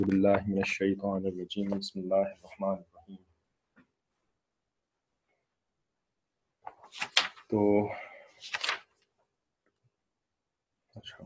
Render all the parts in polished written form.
बिल्लाहि मिनश्शैतानिर्रजीम बिस्मिल्लाहिर्रहमानिर्रहीम। तो अच्छा,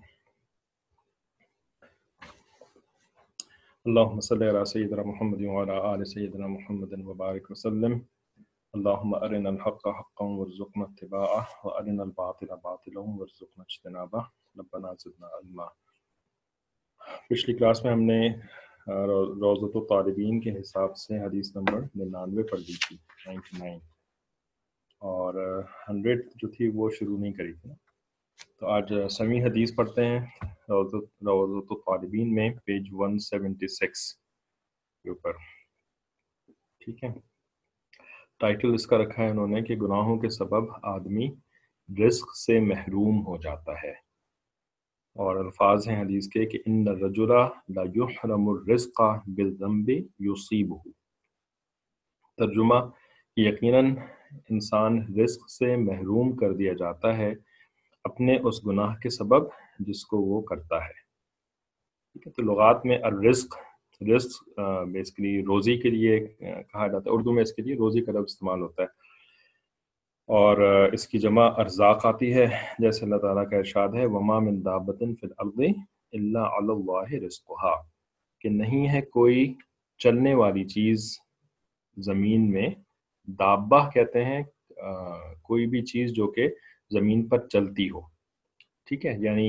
अल्लाहुम्मा सल्लि अला सय्यिदिना मुहम्मदिन व अला आलि सय्यिदिना मुहम्मदिन व बारिक वसल्लम। अल्लाहुम्मा अरिनल हक़्क़ हक़्क़न वरज़ुक़ना इत्तिबाअह व अरिनल बातिला बातिलन वरज़ुक़ना इज्तनाबह। रब्बना ज़िदना इल्मा। पिछली क्लास में हमने रौज़तुत तालिबीन के हिसाब से हदीस नंबर 99 पढ़ ली थी, 99, और 100 जो थी वो शुरू नहीं करी थी। तो आज समी हदीस पढ़ते हैं रौज़तुत तालिबीन में पेज 176 के ऊपर। ठीक है, टाइटल इसका रखा है उन्होंने कि गुनाहों के सबब आदमी रिस्क से महरूम हो जाता है, और अल्फाज हैं हदीस के कि इन्न रजुला ला युहरमुर रिज़्क़ा बिज़्ज़ंबि युसीबुहु। तर्जुमा, यकीनन इंसान रिस्क से महरूम कर दिया जाता है अपने उस गुनाह के सबब जिसको वो करता है। ठीक है, तो लुगात में रिस्क बेसिकली रोज़ी के लिए कहा जाता है। उर्दू में इसके लिए रोज़ी का लफ्ज़ इस्तेमाल होता है, और इसकी जमा अर्ज़ाक़ आती है, जैसे अल्लाह ताला का इरशाद है वमा मिन दाब्बतिन फिल अर्दि इल्ला अलल्लाहि रिज़्क़ुहा, कि नहीं है कोई चलने वाली चीज़ ज़मीन में। दाब्बा कहते हैं कोई भी चीज़ जो कि ज़मीन पर चलती हो। ठीक है, यानी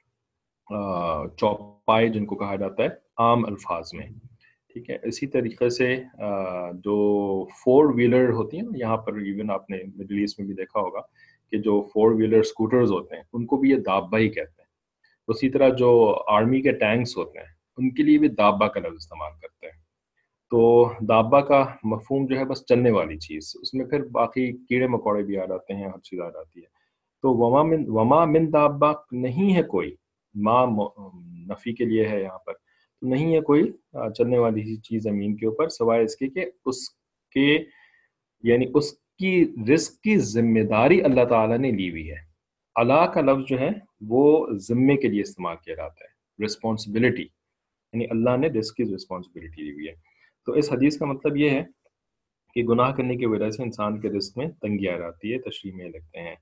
चौपाई जिनको कहा जाता है आम अल्फाज में। ठीक है, इसी तरीके से जो 4 व्हीलर होती हैं ना, यहाँ पर इवन आपने मिडिल ईस्ट में भी देखा होगा कि जो 4 व्हीलर स्कूटर्स होते हैं उनको भी ये दाब्बा ही कहते हैं। उसी तरह जो आर्मी के टैंक्स होते हैं उनके लिए भी दाब्बा का लफ्ज़ इस्तेमाल करते हैं। तो दाब्बा का मफहूम जो है बस चलने वाली चीज़, उसमें फिर बाकी कीड़े मकोड़े भी आ जाते हैं, हर चीज़ आ जाती है। तो वमा मिन दाब्बा, नहीं है कोई, माँ नफ़ी के लिए है यहाँ पर, तो नहीं है कोई चलने वाली चीज़ ज़मीन के ऊपर सिवाय इसके कि उसके यानी उसकी रिस्क की जिम्मेदारी अल्लाह ताला ने ली हुई है। अला का लफ्ज़ जो है वो ज़िम्मे के लिए इस्तेमाल किया जाता है, रिस्पॉन्सिबिलिटी, यानी अल्लाह ने रिस्क की रिस्पॉन्सिबिलिटी ली हुई है। तो इस हदीस का मतलब ये है कि गुनाह करने की वजह से इंसान के रिस्क में तंगी आ जाती है। तशरीह में लिखते हैं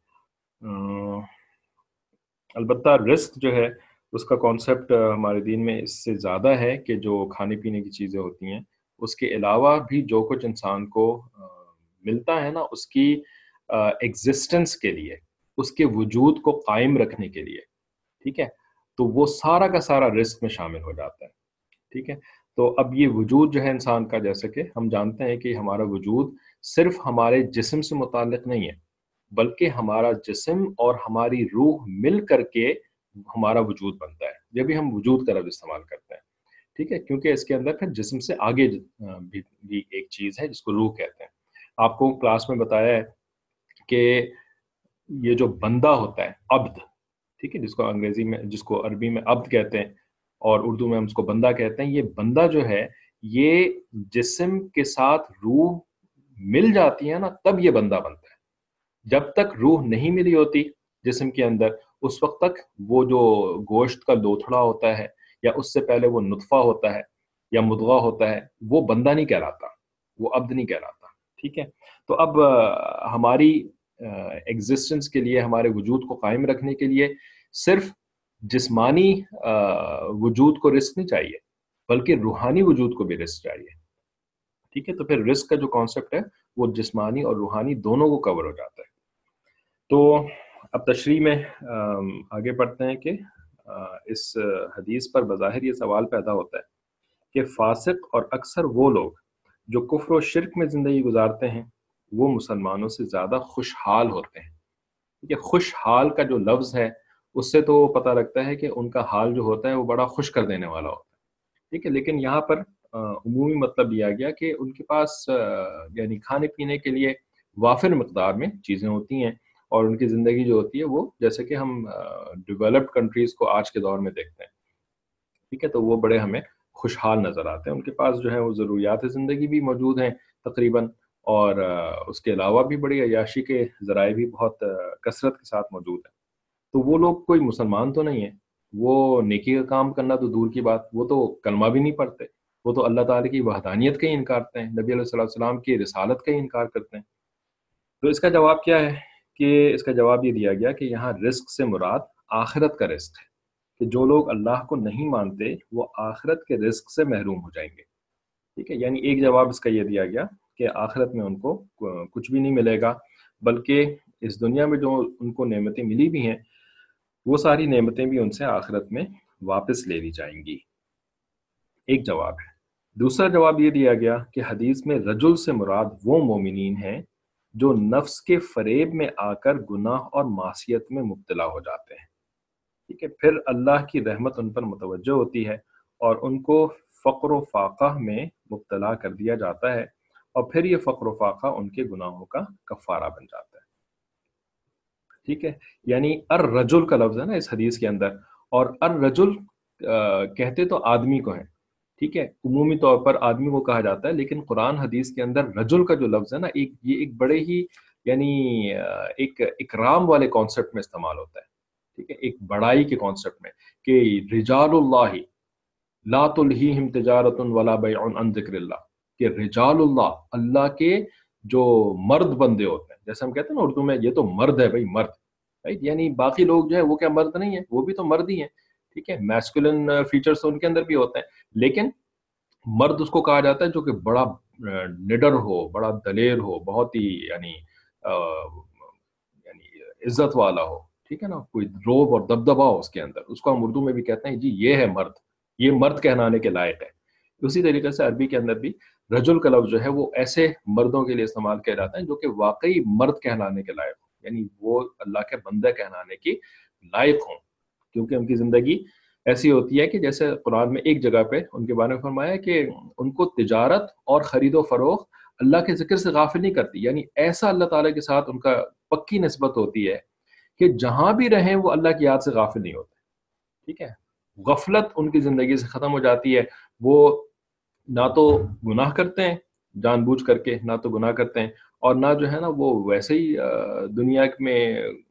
अलबत्ता रिस्क जो है उसका कॉन्सेप्ट हमारे दीन में इससे ज़्यादा है कि जो खाने पीने की चीज़ें होती हैं उसके अलावा भी जो कुछ इंसान को मिलता है ना, उसकी एग्जिस्टेंस के लिए, उसके वजूद को कायम रखने के लिए, ठीक है, तो वो सारा का सारा रिस्क में शामिल हो जाता है। ठीक है, तो अब ये वजूद जो है इंसान का, जैसे कि हम जानते हैं कि हमारा वजूद सिर्फ हमारे जिस्म से मुताल्लिक नहीं है, बल्कि हमारा जिस्म और हमारी रूह मिल करके हमारा वजूद बनता है, जब भी हम वजूद का लफ्ज़ इस्तेमाल करते हैं। ठीक है, क्योंकि इसके अंदर फिर जिस्म से आगे भी एक चीज़ है जिसको रूह कहते हैं। आपको क्लास में बताया है कि ये जो बंदा होता है, अब्द, ठीक है, जिसको अरबी में अब्द कहते हैं और उर्दू में हम उसको बंदा कहते हैं। ये बंदा जो है ये जिस्म के साथ रूह मिल जाती है ना, तब ये बंदा बनता है। जब तक रूह नहीं मिली होती जिस्म के अंदर, उस वक्त तक वो जो गोश्त का लोथड़ा होता है या उससे पहले वो नुत्फा होता है या मुद्गा होता है, वो बंदा नहीं कहलाता, वो अब्द नहीं कहलाता। ठीक है, तो अब हमारी एग्जिस्टेंस के लिए, हमारे वजूद को कायम रखने के लिए सिर्फ जिस्मानी वजूद को रिस्क नहीं चाहिए, बल्कि रूहानी वजूद को भी रिस्क चाहिए। ठीक है, तो फिर रिस्क का जो कॉन्सेप्ट है वो जिस्मानी और रूहानी दोनों को कवर हो जाता है। तो अब तशरीह में आगे बढ़ते हैं कि इस हदीस पर बज़ाहिर ये सवाल पैदा होता है कि फासिक और अक्सर वो लोग जो कुफ्र और शिर्क में ज़िंदगी गुजारते हैं वो मुसलमानों से ज़्यादा खुशहाल होते हैं। ठीक है, खुशहाल का जो लफ्ज़ है उससे तो पता लगता है कि उनका हाल जो होता है वो बड़ा खुश कर देने वाला होता है। ठीक है, लेकिन यहाँ पर उमूमी मतलब लिया गया कि उनके पास यानी खाने पीने के लिए वाफिर मकदार में चीज़ें होती हैं, और उनकी ज़िंदगी जो होती है वो जैसे कि हम डेवलप्ड कंट्रीज़ को आज के दौर में देखते हैं। ठीक है, तो वो बड़े हमें खुशहाल नज़र आते हैं। उनके पास जो है वो ज़रूरियात ज़िंदगी भी मौजूद हैं तकरीबन, और उसके अलावा भी बड़ी अय्याशी के ज़राए भी बहुत कसरत के साथ मौजूद हैं। तो वो लोग कोई मुसलमान तो नहीं है, وہ نیکی کا کام کرنا تو دور کی بات، وہ تو کلمہ بھی نہیں پڑھتے، وہ تو اللہ تعالیٰ کی وحدانیت کا ہی انکار کرتے ہیں، نبی علیہ الصلوۃ والسلام کی رسالت کا ہی انکار کرتے ہیں۔ تو اس کا جواب کیا ہے؟ کہ اس کا جواب یہ دیا گیا کہ یہاں رزق سے مراد آخرت کا رزق ہے، کہ جو لوگ اللہ کو نہیں مانتے وہ آخرت کے رزق سے محروم ہو جائیں گے۔ ٹھیک ہے، یعنی ایک جواب اس کا یہ دیا گیا کہ آخرت میں ان کو کچھ بھی نہیں ملے گا، بلکہ اس دنیا میں جو ان کو نعمتیں ملی بھی ہیں وہ ساری نعمتیں بھی ان سے آخرت میں واپس لے لی جائیں گی۔ ایک جواب ہے۔ دوسرا جواب یہ دیا گیا کہ حدیث میں رجل سے مراد وہ مومنین ہیں جو نفس کے فریب میں آ کر گناہ اور معصیت میں مبتلا ہو جاتے ہیں۔ ٹھیک ہے، پھر اللہ کی رحمت ان پر متوجہ ہوتی ہے اور ان کو فقر و فاقہ میں مبتلا کر دیا جاتا ہے، اور پھر یہ فقر و فاقہ ان کے گناہوں کا کفارہ بن جاتا ہے۔ ٹھیک ہے، یعنی الرجل کا لفظ ہے نا اس حدیث کے اندر، اور الرجل کہتے تو آدمی کو ہیں، ٹھیک ہے، عمومی طور پر آدمی کو کہا جاتا ہے، لیکن قرآن حدیث کے اندر رجل کا جو لفظ ہے نا، یہ ایک بڑے ہی یعنی ایک اکرام والے کانسیپٹ میں استعمال ہوتا ہے، ٹھیک ہے، ایک بڑائی کے کانسیپٹ میں، کہ رجال اللہ لا تلہیہم تجارت ولا بیع عن ذکر اللہ، کہ رجال اللہ، اللہ کے جو مرد بندے ہوتے ہیں، جیسے ہم کہتے ہیں نا اردو میں یہ تو مرد ہے بھائی، مرد، رائٹ، یعنی باقی لوگ جو ہے وہ کیا مرد نہیں ہیں، وہ بھی تو مرد ہی ہیں، ٹھیک ہے، میسکولن فیچرز ان کے اندر بھی ہوتے ہیں، لیکن مرد اس کو کہا جاتا ہے جو کہ بڑا نڈر ہو، بڑا دلیر ہو، بہت ہی یعنی یعنی عزت والا ہو، ٹھیک ہے نا، کوئی روب اور دبدبا ہو اس کے اندر، اس کو ہم اردو میں بھی کہتے ہیں جی یہ ہے مرد، یہ مرد کہلانے کے لائق ہے۔ اسی طریقے سے عربی کے اندر بھی رجل کا لفظ جو ہے وہ ایسے مردوں کے لیے استعمال کیا جاتا ہے جو کہ واقعی مرد کہلانے کے لائق ہوں، یعنی وہ اللہ کے بندہ کہلانے کی لائق ہوں، کیونکہ ان کی زندگی ایسی ہوتی ہے کہ جیسے قرآن میں ایک جگہ پہ ان کے بارے میں فرمایا کہ ان کو تجارت اور خرید و فروخت اللہ کے ذکر سے غافل نہیں کرتی، یعنی ایسا اللہ تعالیٰ کے ساتھ ان کا پکی نسبت ہوتی ہے کہ جہاں بھی رہیں وہ اللہ کی یاد سے غافل نہیں ہوتے، ٹھیک ہے، غفلت ان کی زندگی سے ختم ہو جاتی ہے، وہ نہ تو گناہ کرتے ہیں جان بوجھ کر کے، نہ تو گناہ کرتے ہیں، اور نہ جو ہے نا وہ ویسے ہی دنیا میں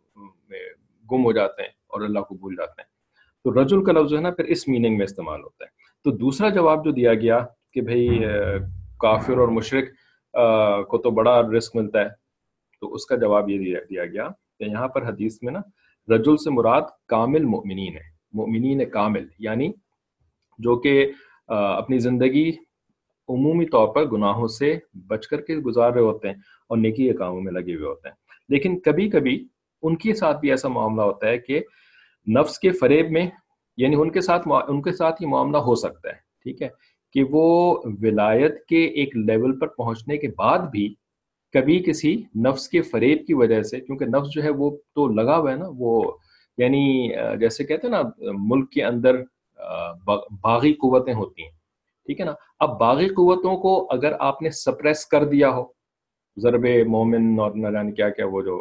گم ہو جاتے ہیں اور اللہ کو بھول جاتے ہیں۔ تو رجل کا لفظ جو ہے نا پھر اس میننگ میں استعمال ہوتا ہے۔ تو دوسرا جواب جو دیا گیا کہ بھئی کافر اور مشرک کو تو بڑا رزق ملتا ہے، تو اس کا جواب یہ دیا گیا کہ یہاں پر حدیث میں نا رجل سے مراد کامل مؤمنین ہے، مؤمنین کامل، یعنی جو کہ اپنی زندگی عمومی طور پر گناہوں سے بچ کر کے گزار رہے ہوتے ہیں اور نیکی کے کاموں میں لگے ہوئے ہوتے ہیں، لیکن کبھی کبھی ان کے ساتھ بھی ایسا معاملہ ہوتا ہے کہ نفس کے فریب میں، یعنی ان کے ساتھ یہ معاملہ ہو سکتا ہے، ٹھیک ہے، کہ وہ ولایت کے ایک لیول پر پہنچنے کے بعد بھی کبھی کسی نفس کے فریب کی وجہ سے، کیونکہ نفس جو ہے وہ تو لگا ہوا ہے نا، وہ یعنی جیسے کہتے ہیں نا ملک کے اندر باغی قوتیں ہوتی ہیں، ٹھیک ہے نا، اب باغی قوتوں کو اگر آپ نے سپریس کر دیا ہو، ضرب مومن اور نہ جانے کیا کیا وہ جو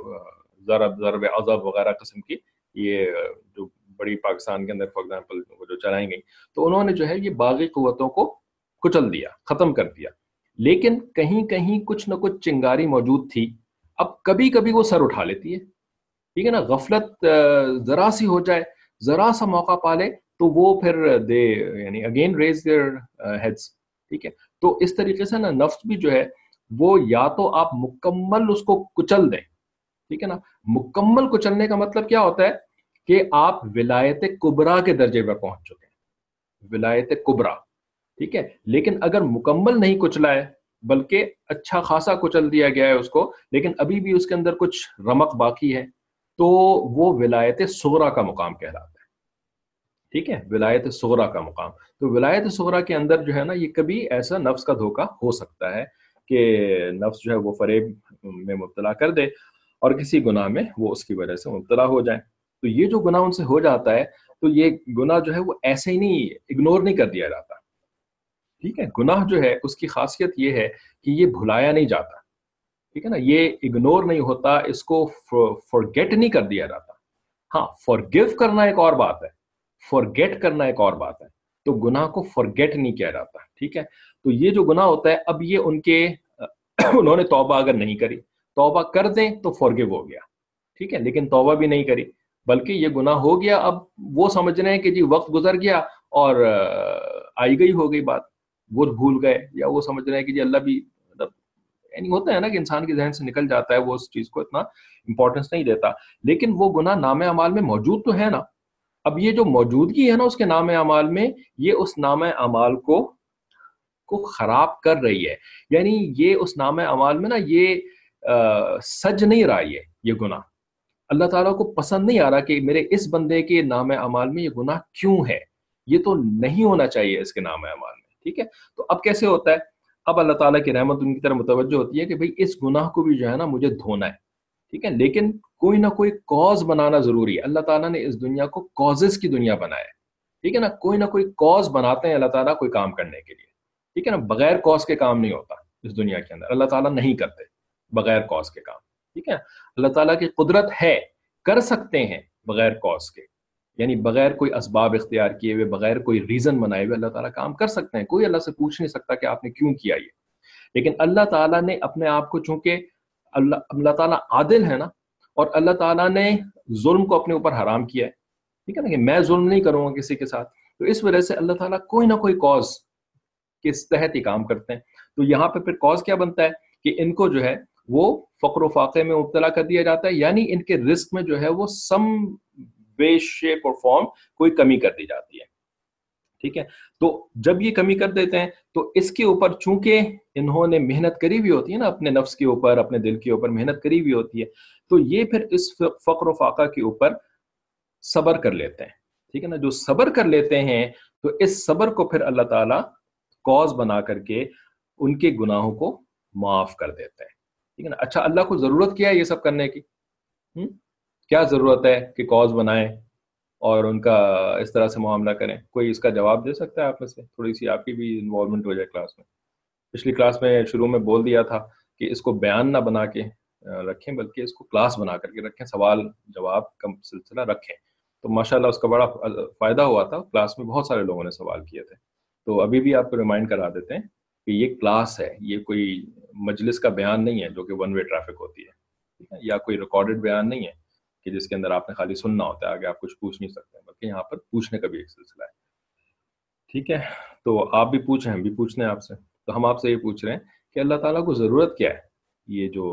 ضرب عذاب وغیرہ قسم کی، یہ جو بڑی پاکستان کے اندر فار ایگزامپل وہ جو چلائیں گئی، تو انہوں نے جو ہے یہ باغی قوتوں کو کچل دیا، ختم کر دیا، لیکن کہیں کہیں کچھ نہ کچھ چنگاری موجود تھی، اب کبھی کبھی وہ سر اٹھا لیتی ہے، ٹھیک ہے نا، غفلت ذرا سی ہو جائے، ذرا سا موقع پالے تو وہ پھر دے یعنی اگین ریز دیئر ہیڈس، ٹھیک ہے، تو اس طریقے سے نا نفس بھی جو ہے وہ یا تو آپ مکمل اس کو کچل دیں، ٹھیک ہے نا، مکمل کچلنے کا مطلب کیا ہوتا ہے کہ آپ ولایت کبریٰ کے درجے پر پہنچ چکے ہیں، ولایت کبریٰ، ٹھیک ہے، لیکن اگر مکمل نہیں کچلا ہے بلکہ اچھا خاصا کچل دیا گیا ہے اس کو، لیکن ابھی بھی اس کے اندر کچھ رمق باقی ہے، تو وہ ولایت صغریٰ کا مقام کہلاتا ہے، ٹھیک ہے، ولایت صغریٰ کا مقام۔ تو ولایت صغریٰ کے اندر جو ہے نا یہ کبھی ایسا نفس کا دھوکہ ہو سکتا ہے کہ نفس جو ہے وہ فریب میں مبتلا کر دے اور کسی گناہ میں وہ اس کی وجہ سے مبتلا ہو جائیں، تو یہ جو گناہ ان سے ہو جاتا ہے تو یہ گناہ جو ہے وہ ایسے ہی نہیں اگنور نہیں کر دیا جاتا، ٹھیک ہے، گناہ جو ہے اس کی خاصیت یہ ہے کہ یہ بھلایا نہیں جاتا، ٹھیک ہے نا، یہ اگنور نہیں ہوتا، اس کو فورگیٹ نہیں کر دیا جاتا، ہاں فورگیو کرنا ایک اور بات ہے، فورگیٹ کرنا ایک اور بات ہے، تو گناہ کو فورگیٹ نہیں کیا جاتا، ٹھیک ہے، تو یہ جو گناہ ہوتا ہے اب یہ ان کے انہوں نے توبہ اگر نہیں کری، توبہ کر دیں تو فورگیو ہو گیا، ٹھیک ہے، لیکن توبہ بھی نہیں کری، بلکہ یہ گناہ ہو گیا، اب وہ سمجھ رہے ہیں کہ جی وقت گزر گیا اور آئی گئی ہو گئی بات، وہ بھول گئے، یا وہ سمجھ رہے ہیں کہ جی اللہ بھی مطلب، یعنی ہوتا ہے نا کہ انسان کے ذہن سے نکل جاتا ہے، وہ اس چیز کو اتنا امپورٹنس نہیں دیتا، لیکن وہ گناہ نام اعمال میں موجود تو ہے نا. اب یہ جو موجودگی ہے نا اس کے نام اعمال میں، یہ اس نام اعمال کو خراب کر رہی ہے. یعنی یہ اس نام اعمال میں نا یہ سج نہیں رہا، یہ گناہ اللہ تعالیٰ کو پسند نہیں آ رہا کہ میرے اس بندے کے نام اعمال میں یہ گناہ کیوں ہے، یہ تو نہیں ہونا چاہیے اس کے نام اعمال میں. ٹھیک ہے، تو اب کیسے ہوتا ہے؟ اب اللہ تعالیٰ کی رحمت ان کی طرف متوجہ ہوتی ہے کہ بھئی اس گناہ کو بھی جو ہے نا مجھے دھونا ہے. ٹھیک ہے، لیکن کوئی نہ کوئی کاز بنانا ضروری ہے. اللہ تعالیٰ نے اس دنیا کو کازز کی دنیا بنایا ہے. ٹھیک ہے نا، کوئی نہ کوئی کاز بناتے ہیں اللہ تعالیٰ کوئی کام کرنے کے لیے. ٹھیک ہے نا، بغیر کاز کے کام نہیں ہوتا اس دنیا کے اندر، اللہ تعالیٰ نہیں کرتے بغیر کاز کے کام. ٹھیک ہے، اللہ تعالیٰ کی قدرت ہے، کر سکتے ہیں بغیر کاز کے، یعنی بغیر کوئی اسباب اختیار کیے ہوئے، بغیر کوئی ریزن بنائے ہوئے اللہ تعالیٰ کام کر سکتے ہیں. کوئی اللہ سے پوچھ نہیں سکتا کہ آپ نے کیوں کیا یہ. لیکن اللہ تعالیٰ نے اپنے آپ کو، چونکہ اللہ تعالیٰ عادل ہے نا، اور اللہ تعالیٰ نے ظلم کو اپنے اوپر حرام کیا ہے. ٹھیک ہے نا، کہ میں ظلم نہیں کروں گا کسی کے ساتھ، تو اس وجہ سے اللہ تعالیٰ کوئی نہ کوئی کاز کے تحت ہی کام کرتے ہیں. تو یہاں پہ پھر کاز کیا بنتا ہے کہ ان کو جو ہے وہ فقر و فاقے میں مبتلا کر دیا جاتا ہے، یعنی ان کے رزق میں جو ہے وہ سم وے شیپ اور فارم کوئی کمی کر دی جاتی ہے. ٹھیک ہے، تو جب یہ کمی کر دیتے ہیں تو اس کے اوپر چونکہ انہوں نے محنت کری ہوئی ہوتی ہے نا، اپنے نفس کے اوپر، اپنے دل کے اوپر محنت کری ہوئی ہوتی ہے، تو یہ پھر اس فقر و فاقہ کے اوپر صبر کر لیتے ہیں. ٹھیک ہے نا، جو صبر کر لیتے ہیں تو اس صبر کو پھر اللہ تعالیٰ کاز بنا کر کے ان کے گناہوں کو معاف کر دیتے ہیں. ٹھیک ہے نا. اچھا، اللہ کو ضرورت کیا ہے یہ سب کرنے کی؟ کیا ضرورت ہے کہ کاز بنائیں اور ان کا اس طرح سے معاملہ کریں؟ کوئی اس کا جواب دے سکتا ہے آپ میں سے؟ تھوڑی سی آپ کی بھی انوالومنٹ ہو جائے کلاس میں. پچھلی کلاس میں شروع میں بول دیا تھا کہ اس کو بیان نہ بنا کے رکھیں، بلکہ اس کو کلاس بنا کر کے رکھیں، سوال جواب کا سلسلہ رکھیں. تو ماشاءاللہ اس کا بڑا فائدہ ہوا تھا، کلاس میں بہت سارے لوگوں نے سوال کیے تھے. تو ابھی بھی آپ کو ریمائنڈ کرا دیتے ہیں کہ یہ کلاس ہے، یہ کوئی مجلس کا بیان نہیں ہے جو کہ ون وے ٹریفک ہوتی ہے، یا کوئی ریکارڈڈ بیان نہیں ہے کہ جس کے اندر آپ نے خالی سننا ہوتا ہے، آگے آپ کچھ پوچھ نہیں سکتے، بلکہ یہاں پر پوچھنے کا بھی ایک سلسلہ ہے. ٹھیک ہے، تو آپ بھی پوچھیں، ہم بھی پوچھنے آپ سے. تو ہم آپ سے یہ پوچھ رہے ہیں کہ اللہ تعالیٰ کو ضرورت کیا ہے یہ جو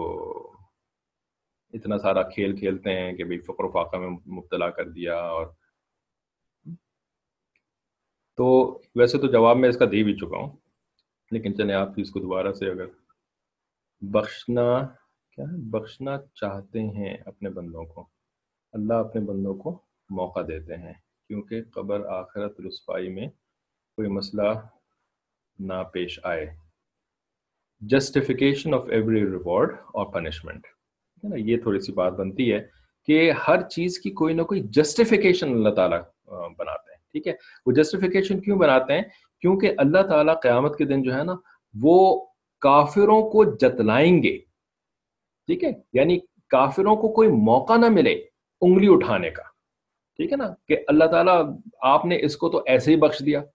اتنا سارا کھیل کھیلتے ہیں کہ بھئی فقر و فاقہ میں مبتلا کر دیا؟ اور تو ویسے تو جواب میں اس کا دے بھی چکا ہوں، لیکن چلیں آپ اس کو دوبارہ سے، اگر بخشنا چاہتے ہیں اپنے بندوں کو، اللہ اپنے بندوں کو موقع دیتے ہیں کیونکہ قبر آخرت رسوائی میں کوئی مسئلہ نہ پیش آئے. جسٹیفیکیشن آف ایوری ریوارڈ اور پنشمنٹ، یہ تھوڑی سی بات بنتی ہے کہ ہر چیز کی کوئی نہ کوئی جسٹیفیکیشن اللہ تعالیٰ بناتے ہیں. ٹھیک ہے، وہ جسٹیفیکیشن کیوں بناتے ہیں؟ کیونکہ اللہ تعالیٰ قیامت کے دن جو ہے نا وہ کافروں کو جتلائیں گے. ٹھیک ہے، یعنی کافروں کو کوئی موقع نہ ملے انگلی اٹھانے کا. ٹھیک ہے نا، کہ اللہ تعالیٰ آپ نے اس کو تو ایسے ہی بخش دیا،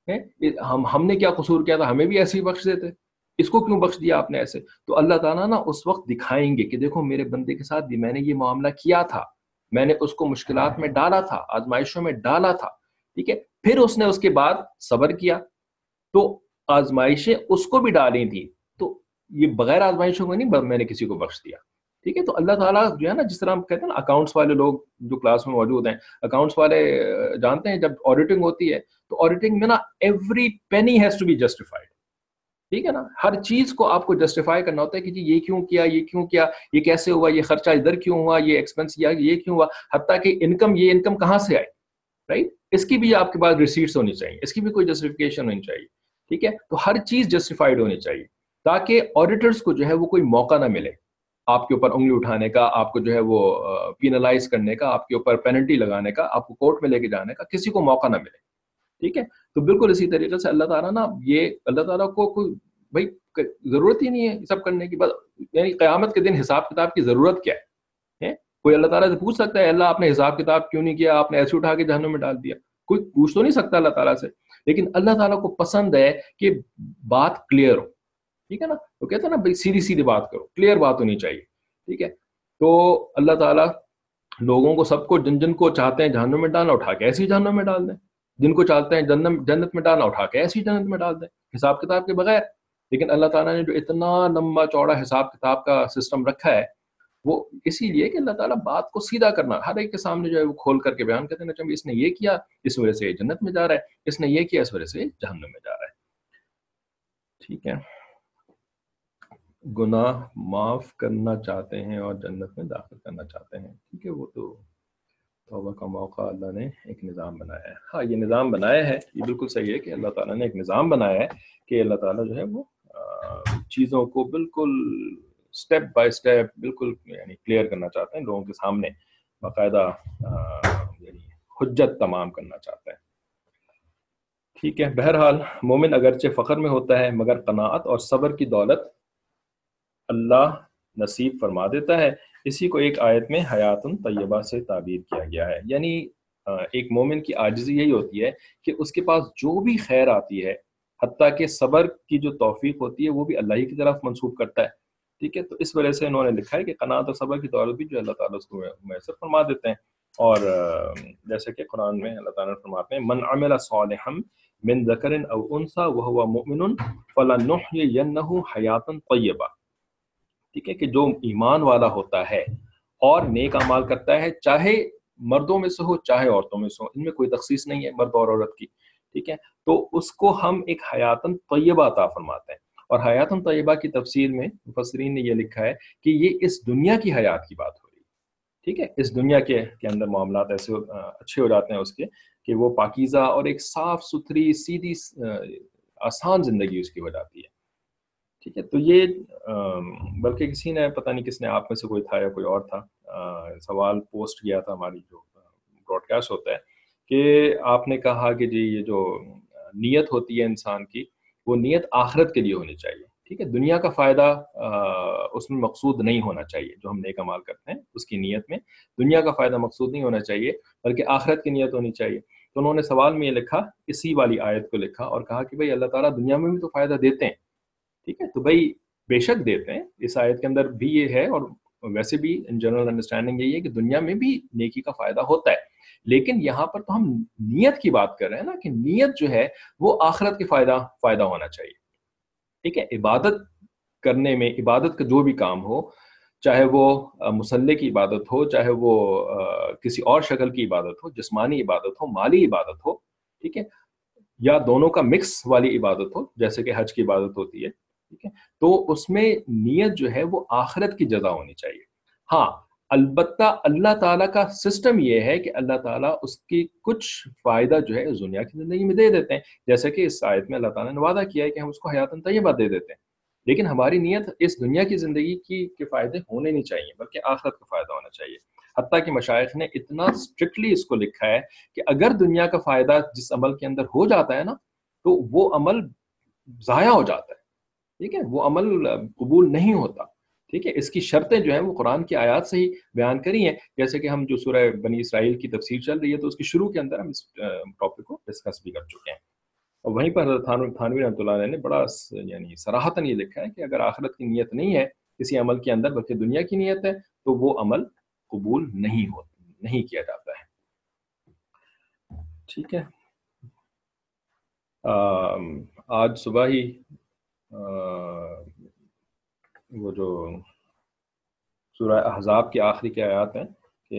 ہم نے کیا قصور کیا تھا، ہمیں بھی ایسے ہی بخش دیتے، اس کو کیوں بخش دیا آپ نے ایسے؟ تو اللہ تعالیٰ نا اس وقت دکھائیں گے کہ دیکھو میرے بندے کے ساتھ بھی میں نے یہ معاملہ کیا تھا، میں نے اس کو مشکلات میں ڈالا تھا، آزمائشوں میں ڈالا تھا. ٹھیک ہے، پھر اس نے اس کے بعد صبر کیا، تو آزمائشیں اس کو بھی ڈالی تھی، تو یہ بغیر آزمائشوں کو نہیں میں نے کسی کو بخش دیا. ٹھیک ہے، تو اللہ تعالیٰ جو ہے نا، جس طرح ہم کہتے ہیں نا، اکاؤنٹس والے لوگ جو کلاس میں موجود ہیں، اکاؤنٹس والے جانتے ہیں جب آڈیٹنگ ہوتی ہے تو آڈیٹنگ میں نا every penny has to be justified. ٹھیک ہے نا، ہر چیز کو آپ کو جسٹیفائی کرنا ہوتا ہے کہ جی یہ کیوں کیا، یہ کیوں کیا، یہ کیسے ہوا، یہ خرچہ ادھر کیوں ہوا، یہ ایکسپنس یہ کیوں ہوا، حتیٰ کہ یہ انکم کہاں سے آئی، رائٹ؟ اس کی بھی آپ کے پاس ریسیٹس ہونی چاہیے، اس کی بھی کوئی جسٹیفیکیشن ہونی چاہیے. ٹھیک ہے، تو ہر چیز جسٹیفائڈ ہونی چاہیے تاکہ آڈیٹرز کو جو ہے وہ کوئی موقع نہ ملے آپ کے اوپر انگلی اٹھانے کا، آپ کو جو ہے وہ پینلائز کرنے کا، آپ کے اوپر پینلٹی لگانے کا، آپ کو کورٹ میں لے کے جانے کا کسی کو موقع نہ ملے. ٹھیک ہے، تو بالکل اسی طریقے سے اللہ تعالیٰ نا، یہ اللہ تعالیٰ کو کوئی بھائی ضرورت ہی نہیں ہے سب کرنے کی. یعنی قیامت کے دن حساب کتاب کی ضرورت کیا ہے؟ کوئی اللہ تعالیٰ سے پوچھ سکتا ہے اللہ آپ نے حساب کتاب کیوں نہیں کیا، آپ نے ایسے اٹھا کے جہنم میں ڈال دیا؟ کوئی پوچھ تو نہیں سکتا اللہ تعالیٰ سے. لیکن اللہ تعالیٰ کو پسند ہے کہ بات کلیئر ہو. ٹھیک ہے نا، تو کہتے ہیں نا بھائی سیدھی سیدھی بات کرو، کلیئر بات ہونی چاہیے. ٹھیک ہے، تو اللہ تعالیٰ لوگوں کو سب کو جن جن کو چاہتے ہیں جہنم میں ڈالنا اٹھا کے ایسی جہنم میں ڈال دیں، جن کو چاہتے ہیں جنت میں ڈالنا اٹھا کے ایسی جنت میں ڈال دیں، حساب کتاب کے بغیر۔ لیکن اللہ تعالیٰ نے جو اتنا لمبا چوڑا حساب کتاب کا سسٹم رکھا ہے، وہ اسی لیے کہ اللہ تعالیٰ بات کو سیدھا کرنا، ہر ایک کے سامنے جو ہے وہ کھول کر کے بیان کرتے ہیں، اس نے یہ کیا اس وجہ سے یہ جنت میں جا رہا ہے، اس نے یہ کیا اس وجہ سے جہنم میں جا رہا ہے۔ ٹھیک ہے، گناہ معاف کرنا چاہتے ہیں اور جنت میں داخل کرنا چاہتے ہیں، ٹھیک ہے، وہ تو توبہ کا موقع اللہ نے ایک نظام بنایا ہے۔ ہاں یہ نظام بنایا ہے، یہ بالکل صحیح ہے کہ اللہ تعالیٰ نے ایک نظام بنایا ہے کہ اللہ تعالیٰ جو ہے وہ چیزوں کو بالکل سٹیپ بائی سٹیپ بالکل یعنی کلیئر کرنا چاہتے ہیں، لوگوں کے سامنے باقاعدہ یعنی حجت تمام کرنا چاہتے ہیں۔ ٹھیک ہے، بہرحال مومن اگرچہ فخر میں ہوتا ہے مگر قناعت اور صبر کی دولت اللہ نصیب فرما دیتا ہے۔ اسی کو ایک آیت میں حیات طیبہ سے تعبیر کیا گیا ہے، یعنی ایک مومن کی عاجزی یہی ہوتی ہے کہ اس کے پاس جو بھی خیر آتی ہے، حتیٰ کہ صبر کی جو توفیق ہوتی ہے وہ بھی اللہ ہی کی طرف منسوب کرتا ہے۔ ٹھیک ہے، تو اس وجہ سے انہوں نے لکھا ہے کہ قناعت اور صبر کی دولت بھی جو اللہ تعالیٰ اس کو میسر فرما دیتے ہیں۔ اور جیسے کہ قرآن میں اللہ تعالیٰ فرماتے ہیں من عمل صالحا من ذکر او انثى وهو مؤمن فلنحيينه حیاتا طیبہ۔ ٹھیک ہے، کہ جو ایمان والا ہوتا ہے اور نیک اعمال کرتا ہے، چاہے مردوں میں سے ہو چاہے عورتوں میں سے ہو، ان میں کوئی تخصیص نہیں ہے مرد اور عورت کی، ٹھیک ہے، تو اس کو ہم ایک حیاتن طیبہ عطا فرماتے ہیں۔ اور حیاتن طیبہ کی تفسیر میں مفسرین نے یہ لکھا ہے کہ یہ اس دنیا کی حیات کی بات ہو رہی ہے، ٹھیک ہے، اس دنیا کے اندر معاملات ایسے اچھے ہو جاتے ہیں اس کے کہ وہ پاکیزہ اور ایک صاف ستھری سیدھی آسان زندگی اس کی ہو جاتی ہے۔ ٹھیک ہے، تو یہ بلکہ کسی نے پتہ نہیں کس نے آپ میں سے کوئی تھا یا کوئی اور تھا سوال پوسٹ کیا تھا ہماری جو براڈ کاسٹ ہوتا ہے کہ آپ نے کہا کہ جی یہ جو نیت ہوتی ہے انسان کی وہ نیت آخرت کے لیے ہونی چاہیے، ٹھیک ہے، دنیا کا فائدہ اس میں مقصود نہیں ہونا چاہیے، جو ہم نیک عمل کرتے ہیں اس کی نیت میں دنیا کا فائدہ مقصود نہیں ہونا چاہیے بلکہ آخرت کی نیت ہونی چاہیے۔ تو انہوں نے سوال میں یہ لکھا، اسی والی آیت کو لکھا اور کہا کہ بھئی اللہ تعالیٰ دنیا میں بھی تو فائدہ دیتے ہیں، ٹھیک ہے، تو بھائی بے شک دیتے ہیں، اس آیت کے اندر بھی یہ ہے، اور ویسے بھی ان جنرل انڈرسٹینڈنگ یہی ہے کہ دنیا میں بھی نیکی کا فائدہ ہوتا ہے، لیکن یہاں پر تو ہم نیت کی بات کر رہے ہیں نا کہ نیت جو ہے وہ آخرت کے فائدہ ہونا چاہیے۔ ٹھیک ہے، عبادت کرنے میں عبادت کا جو بھی کام ہو، چاہے وہ مصلی کی عبادت ہو، چاہے وہ کسی اور شکل کی عبادت ہو، جسمانی عبادت ہو، مالی عبادت ہو، ٹھیک ہے، یا دونوں کا مکس والی عبادت ہو جیسے کہ حج کی عبادت ہوتی ہے، ٹھیک ہے، تو اس میں نیت جو ہے وہ آخرت کی جزا ہونی چاہیے۔ ہاں البتہ اللہ تعالیٰ کا سسٹم یہ ہے کہ اللہ تعالیٰ اس کی کچھ فائدہ جو ہے اس دنیا کی زندگی میں دے دیتے ہیں، جیسے کہ اس آیت میں اللہ تعالیٰ نے وعدہ کیا ہے کہ ہم اس کو حیاتاً طیبہ دے دیتے ہیں، لیکن ہماری نیت اس دنیا کی زندگی کے فائدے ہونے نہیں چاہیے بلکہ آخرت کا فائدہ ہونا چاہیے۔ حتیٰ کہ مشائخ نے اتنا اسٹرکٹلی اس کو لکھا ہے کہ اگر دنیا کا فائدہ جس عمل کے اندر ہو جاتا ہے نا تو وہ عمل ضائع ہو جاتا ہے، ٹھیک ہے، وہ عمل قبول نہیں ہوتا، ٹھیک ہے، اس کی شرطیں جو ہیں وہ قرآن کی آیات سے ہی بیان کری ہیں، جیسے کہ ہم جو سورہ بنی اسرائیل کی تفسیر چل رہی ہے تو اس کے شروع کے اندر ہم اس ٹاپک کو ڈسکس بھی کر چکے ہیں، اور وہیں پر حضرت تھانوی رحمۃ اللہ علیہ نے بڑا یعنی صراحتاً یہ لکھا ہے کہ اگر آخرت کی نیت نہیں ہے کسی عمل کے اندر بلکہ دنیا کی نیت ہے تو وہ عمل قبول نہیں کیا جاتا ہے۔ ٹھیک ہے، آج صبح ہی وہ جو سورہ احزاب کی آخری کے آیات ہیں کہ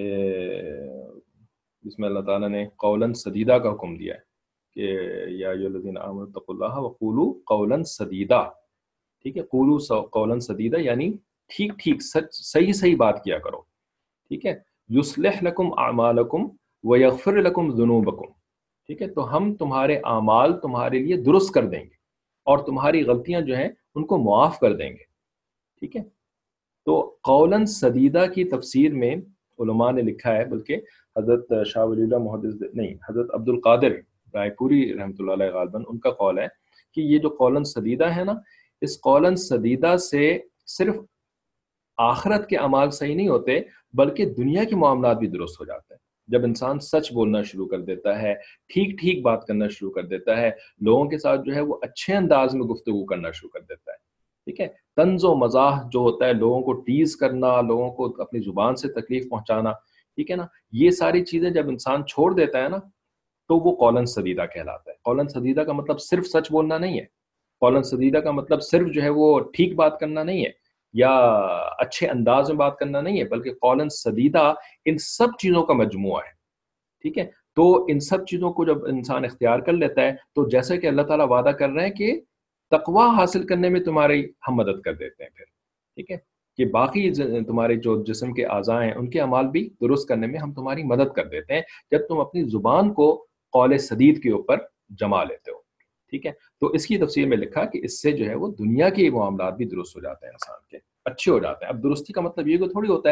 جس میں اللہ تعالیٰ نے قولاً سدیدہ کا حکم دیا ہے کہ یا ایھا الذین آمنوا اتقوا اللہ وقولوا قولاً سدیدہ، ٹھیک ہے، قولوا قولاً سدیدہ یعنی ٹھیک صحیح بات کیا کرو، ٹھیک ہے، یصلح لکم اعمالکم ویغفر لکم ذنوبکم، ٹھیک ہے، تو ہم تمہارے اعمال تمہارے لیے درست کر دیں گے اور تمہاری غلطیاں جو ہیں ان کو معاف کر دیں گے، ٹھیک ہے۔ تو قولاً سدیدہ کی تفسیر میں علماء نے لکھا ہے، بلکہ حضرت شاہ ولی اللہ محدث نہیں حضرت عبد القادر رائے پوری رحمۃ اللہ علیہ غالباً ان کا قول ہے کہ یہ جو قولاً سدیدہ ہے نا، اس قولاً سدیدہ سے صرف آخرت کے اعمال صحیح نہیں ہوتے بلکہ دنیا کے معاملات بھی درست ہو جاتے ہیں۔ جب انسان سچ بولنا شروع کر دیتا ہے، ٹھیک بات کرنا شروع کر دیتا ہے، لوگوں کے ساتھ جو ہے وہ اچھے انداز میں گفتگو کرنا شروع کر دیتا ہے، ٹھیک ہے، طنز و مزاح جو ہوتا ہے، لوگوں کو ٹیز کرنا، لوگوں کو اپنی زبان سے تکلیف پہنچانا، ٹھیک ہے نا. یہ ساری چیزیں جب انسان چھوڑ دیتا ہے نا تو وہ قولاً سدیدہ کہلاتا ہے. قولاً سدیدہ کا مطلب صرف سچ بولنا نہیں ہے. قولاً سدیدہ کا مطلب صرف جو ہے وہ ٹھیک بات کرنا نہیں ہے یا اچھے انداز میں بات کرنا نہیں ہے، بلکہ قولاً سدیدہ ان سب چیزوں کا مجموعہ ہے. ٹھیک ہے. تو ان سب چیزوں کو جب انسان اختیار کر لیتا ہے تو جیسے کہ اللہ تعالیٰ وعدہ کر رہے ہیں کہ تقوی حاصل کرنے میں تمہاری ہم مدد کر دیتے ہیں پھر. ٹھیک ہے. کہ باقی تمہارے جو جسم کے اعضاء ہیں ان کے اعمال بھی درست کرنے میں ہم تمہاری مدد کر دیتے ہیں جب تم اپنی زبان کو قول سدید کے اوپر جما لیتے ہو. ٹھیک ہے. تو اس کی تفسیر میں لکھا کہ اس سے جو ہے وہ دنیا کے معاملات بھی درست ہو جاتے ہیں، انسان کے اچھے ہو جاتے ہیں. اب درستی کا مطلب یہ تھوڑی ہوتا ہے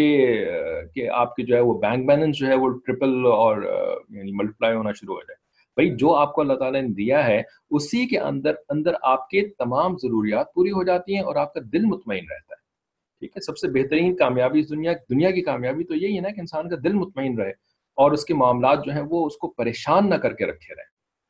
کہ آپ کے جو ہے وہ بینک بیلنس جو ہے وہ ٹرپل اور یعنی ملٹیپلائی ہونا شروع ہو جائے. بھائی جو آپ کو اللہ تعالیٰ نے دیا ہے اسی کے اندر اندر آپ کے تمام ضروریات پوری ہو جاتی ہیں اور آپ کا دل مطمئن رہتا ہے. ٹھیک ہے. سب سے بہترین کامیابی اس دنیا کی کامیابی تو یہی ہے نا کہ انسان کا دل مطمئن رہے اور اس کے معاملات جو ہیں وہ اس کو پریشان نہ کر کے رکھے رہیں.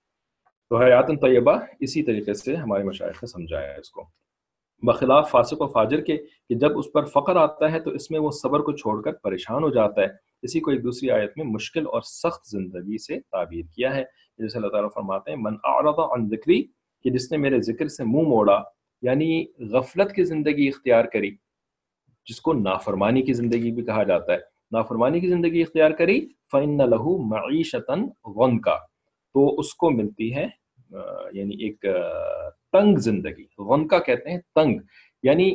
تو حیات طیبہ اسی طریقے سے ہمارے مشائخ نے سمجھایا ہے اس کو، بخلاف فاسق و فاجر کے کہ جب اس پر فقر آتا ہے تو اس میں وہ صبر کو چھوڑ کر پریشان ہو جاتا ہے. اسی کو ایک دوسری آیت میں مشکل اور سخت زندگی سے تعبیر کیا ہے، جیسے اللہ تعالیٰ فرماتے ہیں من اعرض عن ذکری، کہ جس نے میرے ذکر سے منہ موڑا، یعنی غفلت کی زندگی اختیار کری، جس کو نافرمانی کی زندگی بھی کہا جاتا ہے. نافرمانی کی زندگی اختیار کری فَإِنَّ لَهُ مَعِيشَةً غَنْكَ، تو اس کو ملتی ہے یعنی ایک تنگ زندگی. غنکا کہتے ہیں تنگ، یعنی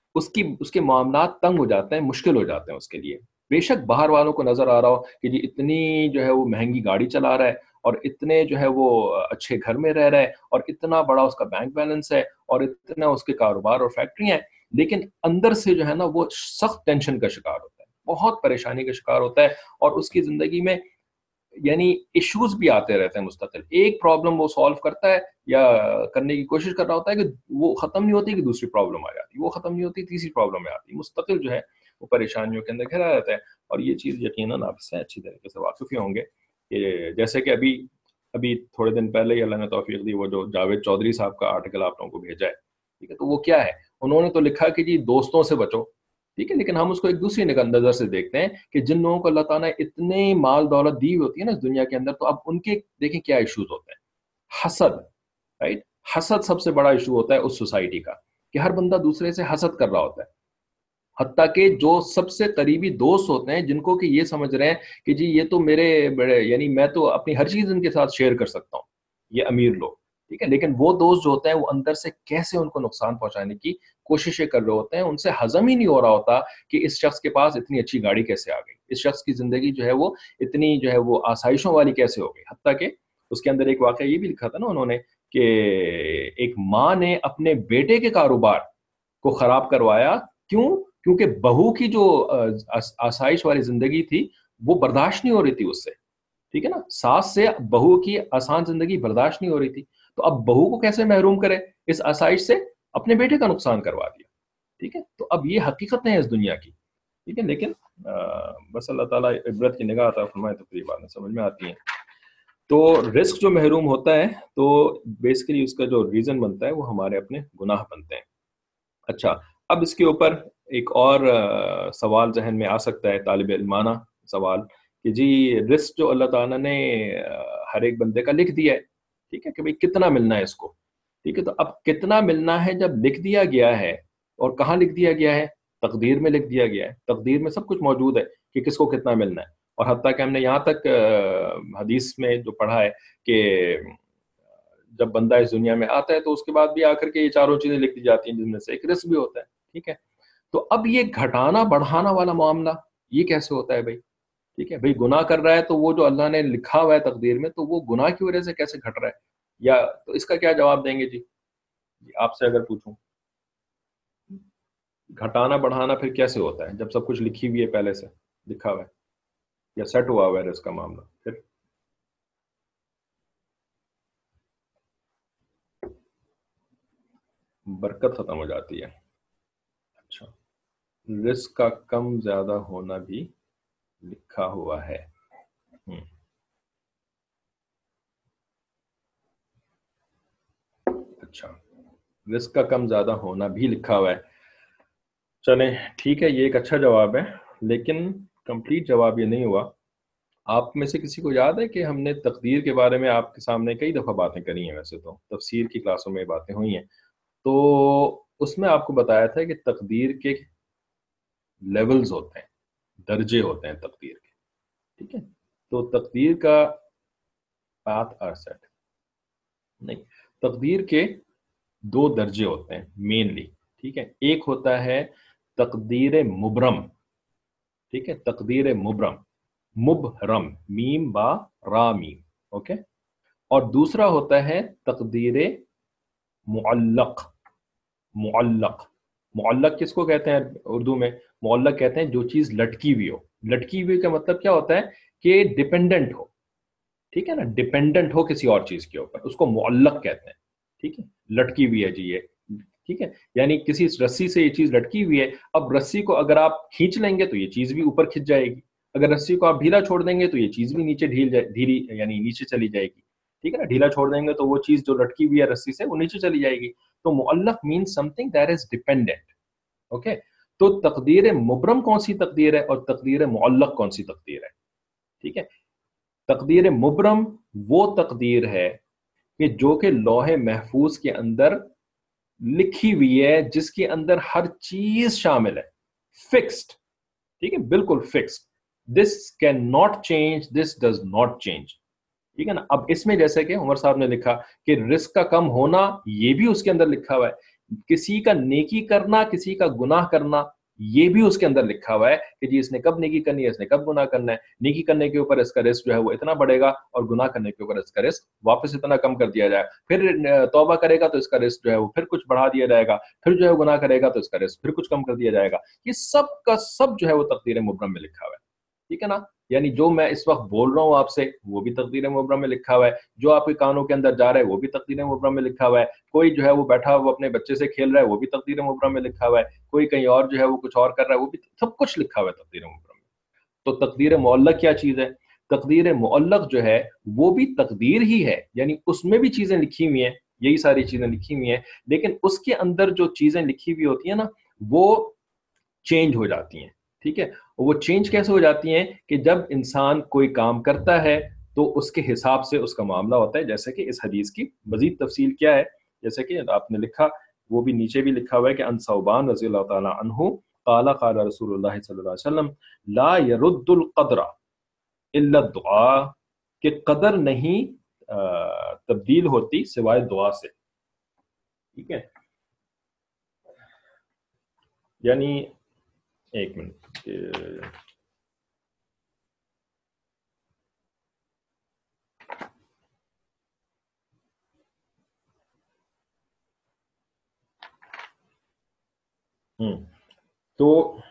اس کے معاملات تنگ ہو جاتے ہیں، مشکل ہو جاتے ہیں اس کے لیے. بے شک باہر والوں کو نظر آ رہا ہو کہ جی اتنی جو ہے وہ مہنگی گاڑی چلا رہا ہے اور اتنے جو ہے وہ اچھے گھر میں رہ رہا ہے اور اتنا بڑا اس کا بینک بیلنس ہے اور اتنا اس کے کاروبار اور فیکٹری ہیں، لیکن اندر سے جو ہے نا وہ سخت ٹینشن کا شکار ہوتا ہے، بہت پریشانی کا شکار ہوتا ہے اور اس کی زندگی میں یعنی ایشوز بھی آتے رہتے ہیں مستقل. ایک پرابلم وہ سالو کرتا ہے یا کرنے کی کوشش کر رہا ہوتا ہے کہ وہ ختم نہیں ہوتی کہ دوسری پرابلم آ جاتی، وہ ختم نہیں ہوتی تیسری پرابلم میں آتی، مستقل جو ہے وہ پریشانیوں کے اندر گھرا رہتا ہے. اور یہ چیز یقیناً آپ سے اچھی طریقے سے واقف ہی ہوں گے کہ جیسے کہ ابھی تھوڑے دن پہلے ہی اللہ نے توفیق دی، وہ جو جاوید چودھری صاحب کا آرٹیکل آپ لوگوں کو بھیجا ہے. ٹھیک ہے. تو وہ کیا ہے، انہوں نے تو لکھا کہ جی دوستوں سے بچو. ٹھیک ہے. لیکن ہم اس کو ایک دوسری نظر سے دیکھتے ہیں کہ جن لوگوں کو اللہ تعالیٰ نے اتنے مال دولت دی ہوتی ہے نا اس دنیا کے اندر، تو اب ان کے دیکھیں کیا ایشوز ہوتے ہیں. حسد، رائٹ. حسد سب سے بڑا ایشو ہوتا ہے اس سوسائٹی کا کہ ہر بندہ دوسرے سے حسد کر رہا ہوتا ہے. حتیٰ کہ جو سب سے قریبی دوست ہوتے ہیں جن کو کہ یہ سمجھ رہے ہیں کہ جی یہ تو میرے بڑے یعنی میں تو اپنی ہر چیز ان کے ساتھ شیئر کر سکتا ہوں، یہ امیر لوگ. ٹھیک ہے. لیکن وہ دوست جو ہوتے ہیں وہ اندر سے کیسے ان کو نقصان پہنچانے کی کوششیں کر رہے ہوتے ہیں. ان سے ہضم ہی نہیں ہو رہا ہوتا کہ اس شخص کے پاس اتنی اچھی گاڑی کیسے آ گئی، اس شخص کی زندگی جو ہے وہ اتنی جو ہے وہ آسائشوں والی کیسے ہو گئی. حتیٰ کہ اس کے اندر ایک واقعہ یہ بھی لکھا تھا نا انہوں نے کہ ایک ماں نے اپنے بیٹے کے کاروبار کو خراب کروایا. کیونکہ بہو کی جو آسائش والی زندگی تھی وہ برداشت نہیں ہو رہی تھی اس سے. ٹھیک ہے نا. ساس سے بہو کی آسان زندگی برداشت نہیں ہو رہی تھی، تو اب بہو کو کیسے محروم کرے اس آسائش سے، اپنے بیٹے کا نقصان کروا دیا. ٹھیک ہے. تو اب یہ حقیقت ہے اس دنیا کی. ٹھیک ہے. لیکن بس اللہ تعالیٰ عبرت کی نگاہ عطا فرمائے تو پھر باتیں سمجھ میں آتی ہیں. تو رزق جو محروم ہوتا ہے تو بیسیکلی اس کا جو ریزن بنتا ہے وہ ہمارے اپنے گناہ بنتے ہیں. اچھا، اب اس کے اوپر ایک اور سوال ذہن میں آ سکتا ہے، طالب علمانہ سوال، کہ جی رزق جو اللہ تعالیٰ نے ہر ایک بندے کا لکھ دیا ہے، ٹھیک ہے، کہ بھئی کتنا ملنا ہے اس کو. ٹھیک ہے. تو اب کتنا ملنا ہے جب لکھ دیا گیا ہے، اور کہاں لکھ دیا گیا ہے؟ تقدیر میں لکھ دیا گیا ہے. تقدیر میں سب کچھ موجود ہے کہ کس کو کتنا ملنا ہے. اور حتیٰ کہ ہم نے یہاں تک حدیث میں جو پڑھا ہے کہ جب بندہ اس دنیا میں آتا ہے تو اس کے بعد بھی آ کر کے یہ چاروں چیزیں لکھ دی جاتی ہیں جن میں سے ایک رزق بھی ہوتا ہے. ٹھیک ہے. تو اب یہ گھٹانا بڑھانا والا معاملہ یہ کیسے ہوتا ہے بھائی؟ ٹھیک ہے. بھائی گناہ کر رہا ہے تو وہ جو اللہ نے لکھا ہوا ہے تقدیر میں تو وہ گناہ کی وجہ سے کیسے گھٹ رہا ہے؟ یا تو اس کا کیا جواب دیں گے جی آپ سے اگر پوچھوں؟ گھٹانا بڑھانا پھر کیسے ہوتا ہے جب سب کچھ لکھی ہوئی ہے، پہلے سے لکھا ہوا ہے یا سیٹ ہوا ہوا ہے اس کا معاملہ؟ پھر برکت ختم ہو جاتی ہے. اچھا، رزق کا کم زیادہ ہونا بھی لکھا ہوا ہے. اچھا، رزق کا کم زیادہ ہونا بھی لکھا ہوا ہے. چلیں ٹھیک ہے، یہ ایک اچھا جواب ہے، لیکن कंप्लीट जवाब ये नहीं हुआ। आप में से किसी को याद है कि हमने तकदीर के बारे में आपके सामने कई दफ़ा बातें करी हैं, वैसे तो तफसीर की क्लासों में बातें हुई हैं, तो उसमें आपको बताया था कि तकदीर के लेवल्स होते हैं, दर्जे होते हैं तकदीर के, ठीक है। तो तकदीर का पाथ आर सेट नहीं, तकदीर के दो दर्जे होते हैं मेनली, ठीक है। एक होता है तकदीर मुबरम, ठीक है, तकदीर मुबरम, मुबरम, मीम बा रा मीम, ओके। और दूसरा होता है तकदीर मुअल्लक। मुअल्लक, मुअल्लक किसको कहते हैं उर्दू में? मुअल्लक कहते हैं जो चीज लटकी हुई हो। लटकी हुई का मतलब क्या होता है कि डिपेंडेंट हो, ठीक है ना, डिपेंडेंट हो किसी और चीज के ऊपर, उसको मुअल्लक कहते हैं, ठीक है। लटकी हुई है जी ये, ठीक है, यानी किसी रस्सी से ये चीज लटकी हुई है। अब रस्सी को अगर आप खींच लेंगे तो ये चीज भी ऊपर खिंच जाएगी, अगर रस्सी को आप ढीला छोड़ देंगे तो ये चीज भी नीचे ढीली यानी नीचे चली जाएगी, ठीक है ना। ढीला छोड़ देंगे तो वो चीज जो लटकी हुई है रस्सी से वो नीचे चली जाएगी। तो मुअल्लक mean something that is dependent, okay. तो तकदीर मुबरम कौन सी तकदीर है और तकदीर मुअल्लक कौन सी तकदीर है, ठीक है। तकदीर मुबरम वो तकदीर है कि जो कि लौहे महफूज के अंदर लिखी हुई है, जिसके अंदर हर चीज शामिल है, फिक्स्ड, ठीक है, बिल्कुल fixed. This can not change, this does not change, ठीक है ना। अब इसमें जैसे कि उमर साहब ने लिखा कि रिस्क का कम होना, ये भी उसके अंदर लिखा हुआ है। किसी का नेकी करना, किसी का गुनाह करना, ये भी उसके अंदर लिखा हुआ है कि जी इसने कब नेकी करनी है, इसने कब गुनाह करना है। नेकी करने के ऊपर इसका रिस्क जो है वो इतना बढ़ेगा और गुनाह करने के ऊपर इसका रिस्क वापस इतना कम कर दिया जाए। फिर तौबा करेगा तो इसका रिस्क जो है वो फिर कुछ बढ़ा दिया जाएगा, फिर जो है गुनाह करेगा तो इसका रिस्क फिर कुछ कम कर दिया जाएगा। ये सब का सब जो है वो तकदीर मुबरम में लिखा हुआ है, ठीक है ना। यानी जो मैं इस वक्त बोल रहा हूँ आपसे वो भी तकदीर मुबरम में लिखा हुआ है, जो आपके कानों के अंदर जा रहा है वो भी तकदीर मुबरम में लिखा हुआ है, कोई जो है वो बैठा वो अपने बच्चे से खेल रहा है वो भी तकदीर मुबरम में लिखा हुआ है, कोई कहीं और जो है वो कुछ और कर रहा है वो भी, सब कुछ लिखा हुआ है तकदीर मुबरम में। तो तकदीर मुअल्लक क्या चीज है? तकदीर मुअल्लक जो है वो भी तकदीर ही है, यानी उसमें भी चीजें लिखी हुई हैं, यही सारी चीजें लिखी हुई हैं, लेकिन उसके अंदर जो चीजें लिखी हुई होती है ना वो चेंज हो जाती हैं, ठीक है। वो चेंज कैसे हो जाती हैं कि जब इंसान कोई काम करता है तो उसके हिसाब से उसका मामला होता है। जैसे कि इस हदीस की मजीद तफसील क्या है, जैसे कि आपने लिखा, वो भी नीचे भी लिखा हुआ है कि अन सौबान रज़ी अल्लाह ताला अन्हु क़ाला क़ाला रसूलुल्लाह सल्लल्लाहु अलैहि वसल्लम ला यरुद्दुल क़द्रा इल्ला दुआ, कि कदर नहीं तब्दील होती सिवाय दुआ से, ठीक है। यानी एक मिनट, तो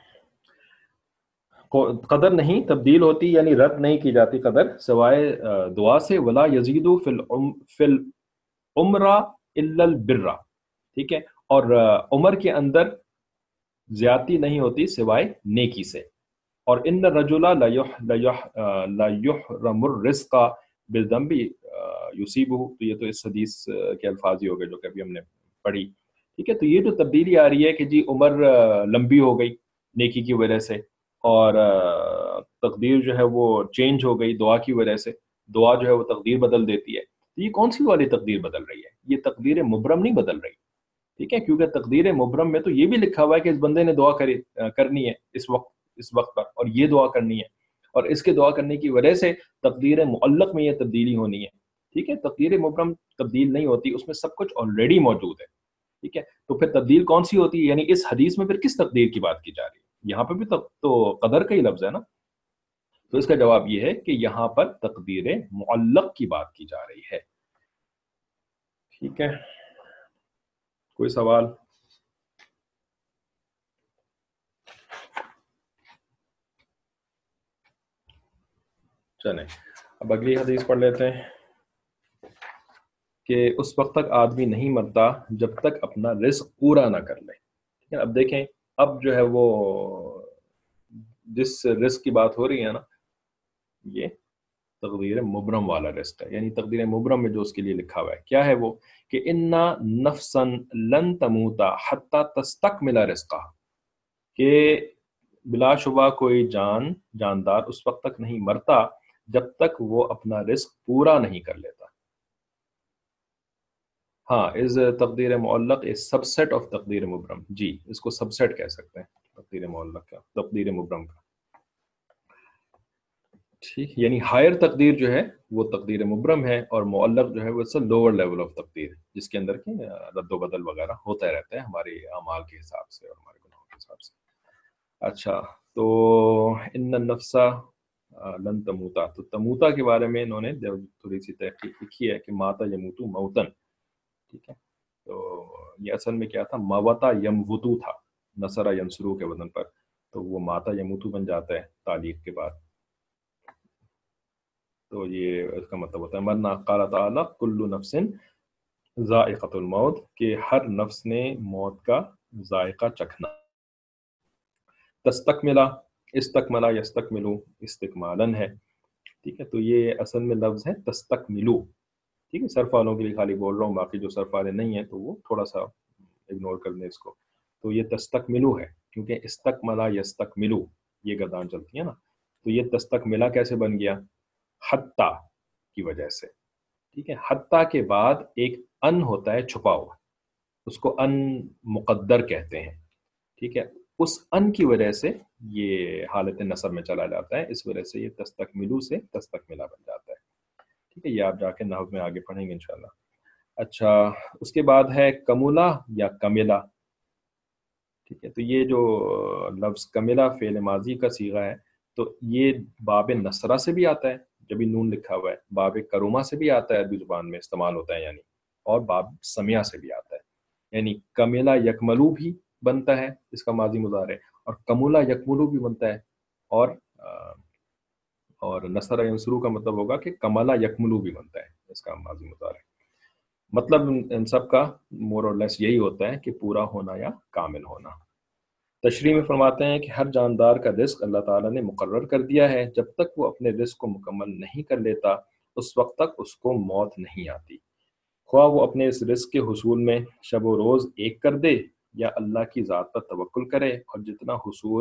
कदर नहीं तब्दील होती यानी रद्द नहीं की जाती कदर सिवाय दुआ से। वला यजीदु फिल उम्रा इल्लल बिर्रा, ठीक है। और उम्र के अंदर ज्यादती नहीं होती सिवाय नेकी से। और इन रजुला लयुहरमुर रिस्का बिलदम्बी युसीबु, तो ये तो इस हदीस के अल्फाज ही हो गए जो कभी हमने पढ़ी, ठीक है। तो ये जो तब्दीली आ रही है कि जी उम्र लंबी हो गई नेकी की वजह से, और तकदीर जो है वो चेंज हो गई दुआ की वजह से, दुआ जो है वो तकदीर बदल देती है। तो ये कौन सी वाली तकदीर बदल रही है? ये तकदीर मुबरम नहीं बदल रही, ठीक है, क्योंकि तकदीर मुबरम में तो ये भी लिखा हुआ है कि इस बंदे ने दुआ करनी है इस वक्त पर, और ये दुआ करनी है, और इसके दुआ करने की वजह से तकदीर मुअल्लक में ये तब्दीली होनी है, ठीक है। तकदीर मुबरम तब्दील नहीं होती, उसमें सब कुछ ऑलरेडी मौजूद है, ठीक है। तो फिर तब्दील कौन सी होती है? यानी इस हदीस में फिर किस तकदीर की बात की जा रही है? यहाँ पे भी तो कदर का ही लफ्ज है ना। तो इसका जवाब ये है कि यहाँ पर तकदीर मुअल्लक की बात की जा रही है, ठीक है। कोई सवाल? चलें, अब अगली हदीस पढ़ लेते हैं कि उस वक्त तक आदमी नहीं मरता जब तक अपना रिस्क पूरा ना कर ले, ठीक है। अब देखें, अब जो है वो जिस रिस्क की बात हो रही है ना, ये तकदीर मुबरम वाला रिस्क है। यानी तकदीर मुबरम में जो उसके लिए लिखा हुआ है क्या है वो, कि इन्ना नफसन लन तमूता हत्ता तस्तकमिला रिस्का, कि بلا شبہ کوئی جاندار اس وقت تک نہیں مرتا جب تک وہ اپنا رزق پورا نہیں کر لیتا. ہاں، از تقدیر معلق از سب سیٹ آف تقدیر مبرم. جی، اس کو سب سیٹ کہہ سکتے ہیں تقدیر معلق کا، تقدیر مبرم کا. ٹھیک، یعنی ہائر تقدیر جو ہے وہ تقدیر مبرم ہے، اور معلق جو ہے وہ لوور لیول آف تقدیر، جس کے اندر کی رد و بدل وغیرہ ہوتا رہتا ہے ہمارے اعمال کے حساب سے اور ہمارے گناہوں کے حساب سے. اچھا، تو ان النفس لن تموتا، تو تموتا کے بارے میں انہوں نے تھوڑی سی تحقیق لکھی ہے کہ ماتا یموتو موتن. ٹھیک ہے، تو یہ اصل میں کیا تھا، موتا یموتو تھا، نصرہ ینصرو کے وزن پر، تو وہ ماتا یموتو بن جاتا ہے تعلیق کے بعد. تو یہ اس کا مطلب ہوتا ہے مرنا. قال تعالی کل نفس ذائقۃ الموت، کہ ہر نفس نے موت کا ذائقہ چکھنا. تستکملا، استکملا یستکملو استکمالن ہے. ٹھیک ہے، تو یہ اصل میں لفظ ہے تستکملو. ٹھیک ہے، صرف والوں کے لیے خالی بول رہا ہوں، باقی جو صرف والے نہیں ہیں تو وہ تھوڑا سا اگنور کر دیں اس کو. تو یہ تستکملو ہے، کیونکہ استکملا یستکملو یہ گردان چلتی ہے نا. تو یہ تستکملا کیسے بن گیا؟ حتی کی وجہ سے. ٹھیک ہے، حتی کے بعد ایک ان ہوتا ہے چھپا ہوا، اس کو ان مقدر کہتے ہیں. ٹھیک ہے، اس ان کی وجہ سے یہ حالت نصب میں چلا جاتا ہے، اس وجہ سے یہ تستکملو سے تستکملا بن جاتا ہے. ٹھیک ہے، یہ آپ جا کے نحو میں آگے پڑھیں گے انشاءاللہ. اچھا، اس کے بعد ہے کمولا یا کملا. ٹھیک ہے، تو یہ جو لفظ کملا فعل ماضی کا صیغہ ہے، تو یہ باب نصرہ سے بھی آتا ہے، جبھی نون لکھا ہوا ہے. باب کروما سے بھی آتا ہے، عربی زبان میں استعمال ہوتا ہے یعنی، اور باب سمیہ سے بھی آتا ہے. یعنی کملا یکملو بھی بنتا ہے اس کا ماضی مضارع، اور کمولا یکملو بھی بنتا ہے، اور اور نصر ینصرو کا مطلب ہوگا کہ کملا یکملو بھی بنتا ہے اس کا ماضی مضارع. مطلب ان سب کا مور اور لیس یہی ہوتا ہے کہ پورا ہونا یا کامل ہونا. تشریح میں فرماتے ہیں کہ ہر جاندار کا رزق اللہ تعالیٰ نے مقرر کر دیا ہے، جب تک وہ اپنے رزق کو مکمل نہیں کر لیتا اس وقت تک اس کو موت نہیں آتی. خواہ وہ اپنے اس رزق کے حصول میں شب و روز ایک کر دے، یا اللہ کی ذات پر توکل کرے اور جتنا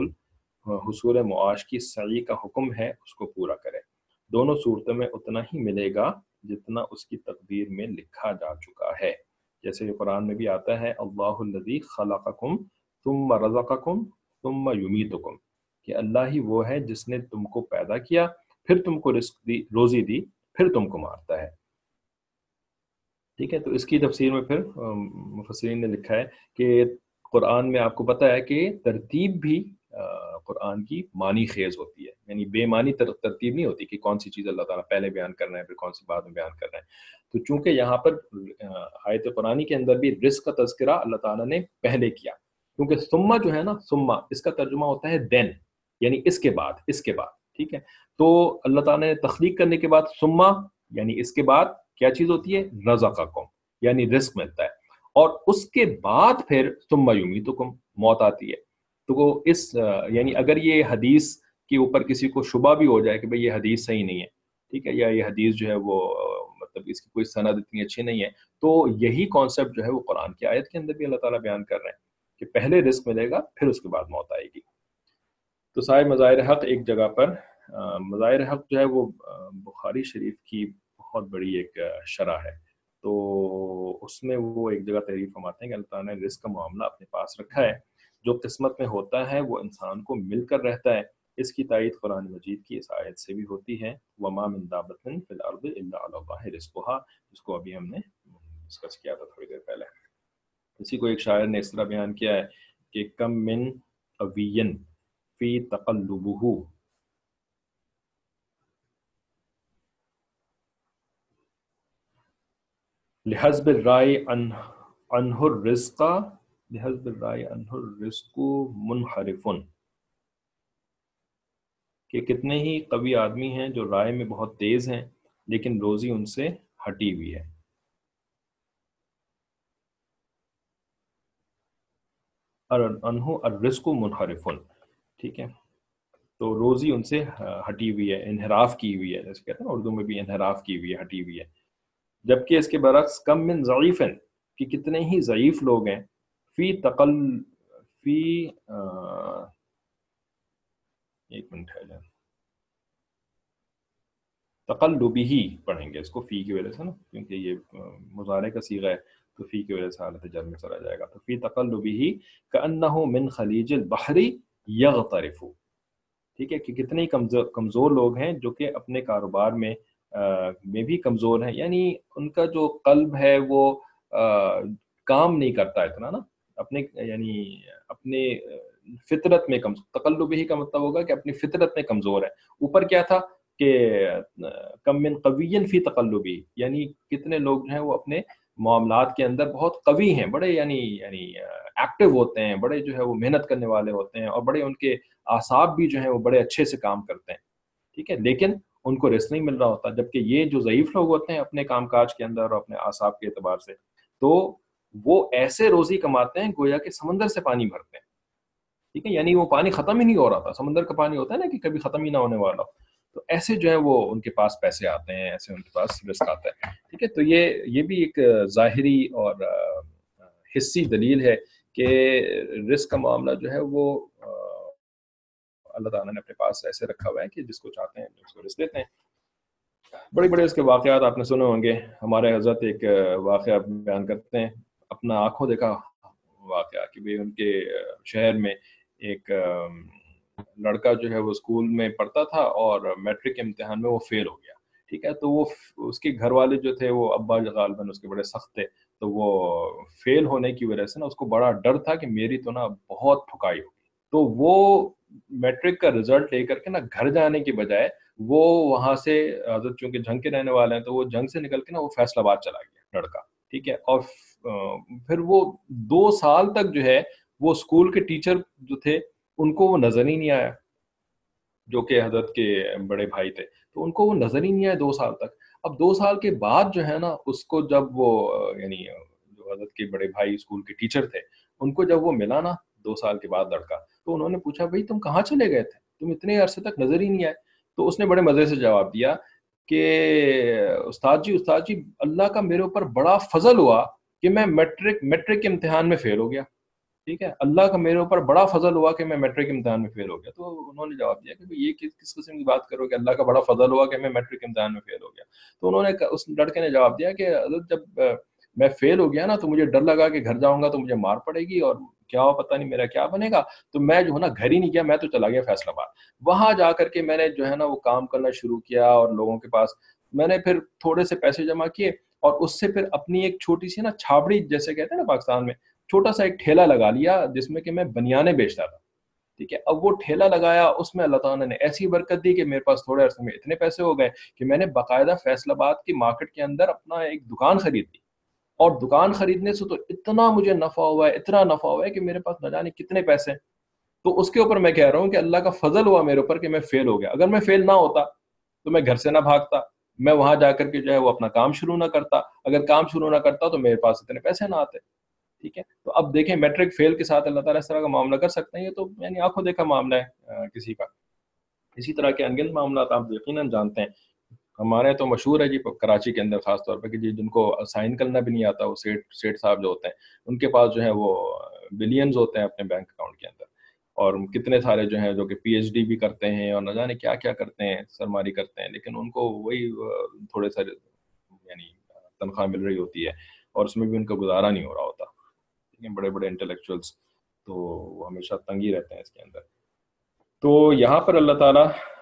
حصول معاش کی سعی کا حکم ہے اس کو پورا کرے. دونوں صورتوں میں اتنا ہی ملے گا جتنا اس کی تقدیر میں لکھا جا چکا ہے. جیسے کہ قرآن میں بھی آتا ہے اللہ الذی خلقکم ثم رزقکم ثم یمیتکم، کہ اللہ ہی وہ ہے جس نے تم کو پیدا کیا، پھر تم کو رزق دی، روزی دی، پھر تم کو مارتا ہے. ٹھیک ہے، تو اس کی تفسیر میں پھر مفسرین نے لکھا ہے کہ قرآن میں آپ کو پتہ ہے کہ ترتیب بھی قرآن کی معنی خیز ہوتی ہے، یعنی بے معنی ترتیب نہیں ہوتی کہ کون سی چیز اللہ تعالیٰ پہلے بیان کر رہے ہیں پھر کون سی بعد میں بیان کر رہے ہیں. تو چونکہ یہاں پر آیت قرآنی کے اندر بھی رزق کا تذکرہ اللہ تعالیٰ نے پہلے کیا، کیونکہ ثم جو ہے نا، ثم اس کا ترجمہ ہوتا ہے دین، یعنی اس کے بعد، اس کے بعد. ٹھیک ہے، تو اللہ تعالیٰ نے تخلیق کرنے کے بعد ثم یعنی اس کے بعد کیا چیز ہوتی ہے؟ رزقکم، یعنی رزق ملتا ہے، اور اس کے بعد پھر ثم یمیتکم، موت آتی ہے. تو وہ اس یعنی اگر یہ حدیث کے اوپر کسی کو شبہ بھی ہو جائے کہ بھئی یہ حدیث صحیح نہیں ہے، ٹھیک ہے، یا یہ حدیث جو ہے وہ مطلب اس کی کوئی سند اتنی اچھی نہیں ہے، تو یہی کانسیپٹ جو ہے وہ قرآن کی آیت کے اندر بھی اللہ تعالیٰ بیان کر رہے ہیں کہ پہلے رزق ملے گا پھر اس کے بعد موت آئے گی. تو صاحب مظاہر حق ایک جگہ پر مظاہر حق جو ہے وہ بخاری شریف کی بہت بڑی ایک شرح ہے. تو اس میں وہ ایک جگہ تحریر فرماتے ہیں کہ اللہ تعالیٰ نے رزق کا معاملہ اپنے پاس رکھا ہے، جو قسمت میں ہوتا ہے وہ انسان کو مل کر رہتا ہے. اس کی تائید قرآن مجید کی اس آیت سے بھی ہوتی ہے، وما من دابۃ فی الارض الا علی اللہ رزقها، جس کو ابھی ہم نے ڈسکس کیا تھا تھوڑی دیر پہلے. اسی کو ایک شاعر نے اس طرح بیان کیا ہے کہ کم من قوی فی تقلبہ لحسب الرائے عنہ الرزق، لحسب الرائے عنہ الرزق منحرف، کہ کتنے ہی قوی آدمی ہیں جو رائے میں بہت تیز ہیں لیکن روزی ان سے ہٹی ہوئی ہے. عنہ الرزق منحرف، ٹھیک ہے، تو روزی ان سے ہٹی ہوئی ہے، انحراف کی ہوئی ہے، جیسے کہتے ہیں نا اردو میں بھی انحراف کی ہوئی ہے، ہٹی ہوئی ہے. جبکہ اس کے برعکس کم من ضعیف، کہ کتنے ہی ضعیف لوگ ہیں، فی ایک منٹ ہے جان، تقلبی ہی پڑھیں گے اس کو فی کی وجہ سے نا، کیونکہ یہ مضارع کا صیغہ ہے تو فی کی وجہ سے حالت جر میں چلا جائے گا. تو فی تقلبی ہی کأنہ من خلیج البحر یغترف. ٹھیک ہے، کہ کتنے کمزور کمزور لوگ ہیں جو کہ اپنے کاروبار میں بھی کمزور ہیں، یعنی ان کا جو قلب ہے وہ کام نہیں کرتا اتنا نا، اپنے یعنی اپنے فطرت میں کمزور. تقلب ہی کا مطلب ہوگا کہ اپنی فطرت میں کمزور ہے. اوپر کیا تھا کہ کم من قوی فی تقلبی، یعنی کتنے لوگ جو ہیں وہ اپنے معاملات کے اندر بہت قوی ہیں، بڑے یعنی ایکٹیو ہوتے ہیں، بڑے جو ہے وہ محنت کرنے والے ہوتے ہیں، اور بڑے ان کے اعصاب بھی جو ہیں وہ بڑے اچھے سے کام کرتے ہیں. ٹھیک ہے، لیکن ان کو رزق نہیں مل رہا ہوتا. جبکہ یہ جو ضعیف لوگ ہوتے ہیں اپنے کام کاج کے اندر اور اپنے اعصاب کے اعتبار سے، تو وہ ایسے روزی کماتے ہیں گویا کہ سمندر سے پانی بھرتے ہیں. ٹھیک ہے، یعنی وہ پانی ختم ہی نہیں ہو رہا تھا. سمندر کا پانی ہوتا ہے نا کہ کبھی ختم ہی نہ ہونے والا. تو ایسے جو ہے وہ ان کے پاس پیسے آتے ہیں، ایسے ان کے پاس رزق آتا ہے. ٹھیک ہے، تو یہ بھی ایک ظاہری اور حصی دلیل ہے کہ رزق کا معاملہ جو ہے وہ اللہ تعالیٰ نے اپنے پاس ایسے رکھا ہوا ہے کہ جس کو چاہتے ہیں اس کو رزق دیتے ہیں. بڑے بڑے اس کے واقعات آپ نے سنے ہوں گے. ہمارے حضرت ایک واقعہ بیان کرتے ہیں، اپنا آنکھوں دیکھا واقعہ، کہ بھئی ان کے شہر میں ایک لڑکا جو ہے وہ اسکول میں پڑھتا تھا اور میٹرک کے امتحان میں وہ فیل ہو گیا. ٹھیک ہے، تو وہ اس کے گھر والے جو تھے وہ ابا غالباً اس کے بڑے سخت تھے. تو وہ فیل ہونے کی وجہ سے نا اس کو بڑا ڈر تھا کہ میری تو نا بہت ٹھکائی ہوگی. تو وہ میٹرک کا رزلٹ لے کر کے نا گھر جانے کی بجائے وہ وہاں سے، حضرت چونکہ جنگ کے رہنے والے ہیں تو وہ جنگ سے نکل کے نا وہ فیصل آباد چلا گیا لڑکا. ٹھیک ہے، اور پھر وہ 2 سال تک جو ہے وہ اسکول کے ٹیچر جو تھے ان کو وہ نظر ہی نہیں آیا، جو کہ حضرت کے بڑے بھائی تھے، تو ان کو وہ نظر ہی نہیں آیا 2 سال تک. اب 2 سال کے بعد جو ہے نا اس کو جب وہ یعنی جو حضرت کے بڑے بھائی اسکول کے ٹیچر تھے ان کو جب وہ ملا نا 2 سال کے بعد لڑکا، تو انہوں نے پوچھا بھائی تم کہاں چلے گئے تھے، تم اتنے عرصے تک نظر ہی نہیں آئے. تو اس نے بڑے مزے سے جواب دیا کہ استاد جی اللہ کا میرے اوپر بڑا فضل ہوا کہ میں میٹرک کے امتحان میں فیل ہو گیا. ٹھیک ہے، اللہ کا میرے اوپر بڑا فضل ہوا کہ میں میٹرک امتحان میں فیل ہو گیا. تو انہوں نے جواب دیا کہ یہ کس قسم کی بات کرو کہ اللہ کا بڑا فضل ہوا کہ میں میٹرک امتحان میں فیل ہو گیا. تو انہوں نے اس لڑکے نے جواب دیا کہ حضرت جب میں فیل ہو گیا نا تو مجھے ڈر لگا کہ گھر جاؤں گا تو مجھے مار پڑے گی اور کیا ہو پتہ نہیں میرا کیا بنے گا. تو میں جو ہے نا گھر ہی نہیں گیا، میں تو چلا گیا فیصل آباد. وہاں جا کر کے میں نے جو ہے نا وہ کام کرنا شروع کیا اور لوگوں کے پاس میں نے پھر تھوڑے سے پیسے جمع کیے اور اس سے پھر اپنی ایک چھوٹی سی نا چھابڑی جیسے کہتے ہیں نا پاکستان میں، چھوٹا سا ایک ٹھیلا لگا لیا جس میں کہ میں بنیانے بیچتا تھا. ٹھیک ہے، اب وہ ٹھیلا لگایا، اس میں اللہ تعالیٰ نے ایسی برکت دی کہ میرے پاس تھوڑے عرصے میں اتنے پیسے ہو گئے کہ میں نے باقاعدہ فیصل آباد کی مارکیٹ کے اندر اپنا ایک دکان خرید لی. اور دکان خریدنے سے تو اتنا مجھے نفع ہوا ہے، اتنا نفع ہوا ہے کہ میرے پاس نہ جانے کتنے پیسے ہیں. تو اس کے اوپر میں کہہ رہا ہوں کہ اللہ کا فضل ہوا میرے اوپر کہ میں فیل ہو گیا. اگر میں فیل نہ ہوتا تو میں گھر سے نہ بھاگتا، میں وہاں جا کر کے جو ہے وہ اپنا کام شروع نہ کرتا. اگر کام شروع نہ کرتا تو میرے پاس اتنے پیسے نہ آتے. ٹھیک ہے، تو اب دیکھیں میٹرک فیل کے ساتھ اللہ تعالیٰ اس طرح کا معاملہ کر سکتے ہیں. یہ تو یعنی آنکھوں دیکھا معاملہ ہے کسی کا. اسی طرح کے انگنت معاملات آپ یقیناً جانتے ہیں. ہمارے تو مشہور ہے جی کراچی کے اندر خاص طور پہ کہ جی جن کو سائن کرنا بھی نہیں آتا، وہ سیٹ صاحب جو ہوتے ہیں ان کے پاس جو ہے وہ بلینز ہوتے ہیں اپنے بینک اکاؤنٹ کے اندر. اور کتنے سارے جو ہیں جو کہ پی ایچ ڈی بھی کرتے ہیں اور نہ جانے کیا کیا کرتے ہیں، سرماری کرتے ہیں، لیکن ان کو وہی تھوڑے سارے یعنی تنخواہ مل رہی ہوتی ہے اور اس میں بھی ان کا گزارا نہیں ہو رہا ہوتا. بڑے بڑے انٹلیکچوئلس تو وہ ہمیشہ تنگی رہتے ہیں اس کے اندر. تو یہاں پر اللہ تعالیٰ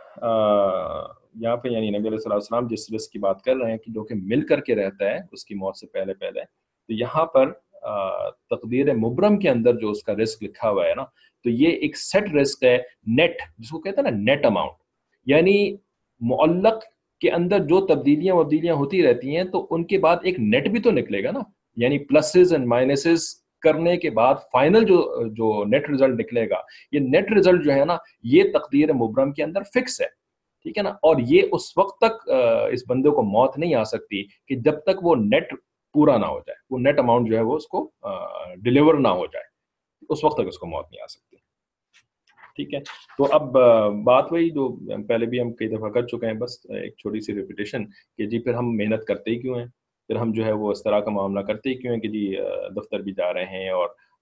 یہاں پہ یعنی نبی علیہ السلام جس رزق کی بات کر رہے ہیں کہ جو کہ مل کر کے رہتا ہے اس کی موت سے پہلے تو یہاں پر تقدیر مبرم کے اندر جو اس کا رزق لکھا ہوا ہے نا، تو یہ ایک سیٹ رزق ہے، نیٹ جس کو کہتے ہیں نا نیٹ اماؤنٹ. یعنی معلق کے اندر جو تبدیلیاں ہوتی رہتی ہیں تو ان کے بعد ایک نیٹ بھی تو نکلے گا نا، یعنی پلسز اینڈ مائنسز کرنے کے بعد فائنل جو نیٹ رزلٹ نکلے گا، یہ نیٹ رزلٹ جو ہے نا یہ تقدیر مبرم کے اندر فکس ہے. ٹھیک ہے نا، اور یہ اس وقت تک اس بندے کو موت نہیں آ سکتی کہ جب تک وہ نیٹ پورا نہ ہو جائے، وہ نیٹ اماؤنٹ جو ہے وہ اس کو ڈیلیور نہ ہو جائے، اس وقت تک اس کو موت نہیں آ سکتی. ٹھیک ہے، تو اب بات وہی جو پہلے بھی ہم کئی دفعہ کر چکے ہیں، بس ایک چھوٹی سی ریپیٹیشن کہ جی پھر ہم محنت کرتے ہی کیوں ہیں، پھر ہم جو ہے وہ اس طرح کا معاملہ کرتے ہی کیوں ہیں کہ جی دفتر بھی جا رہے ہیں اور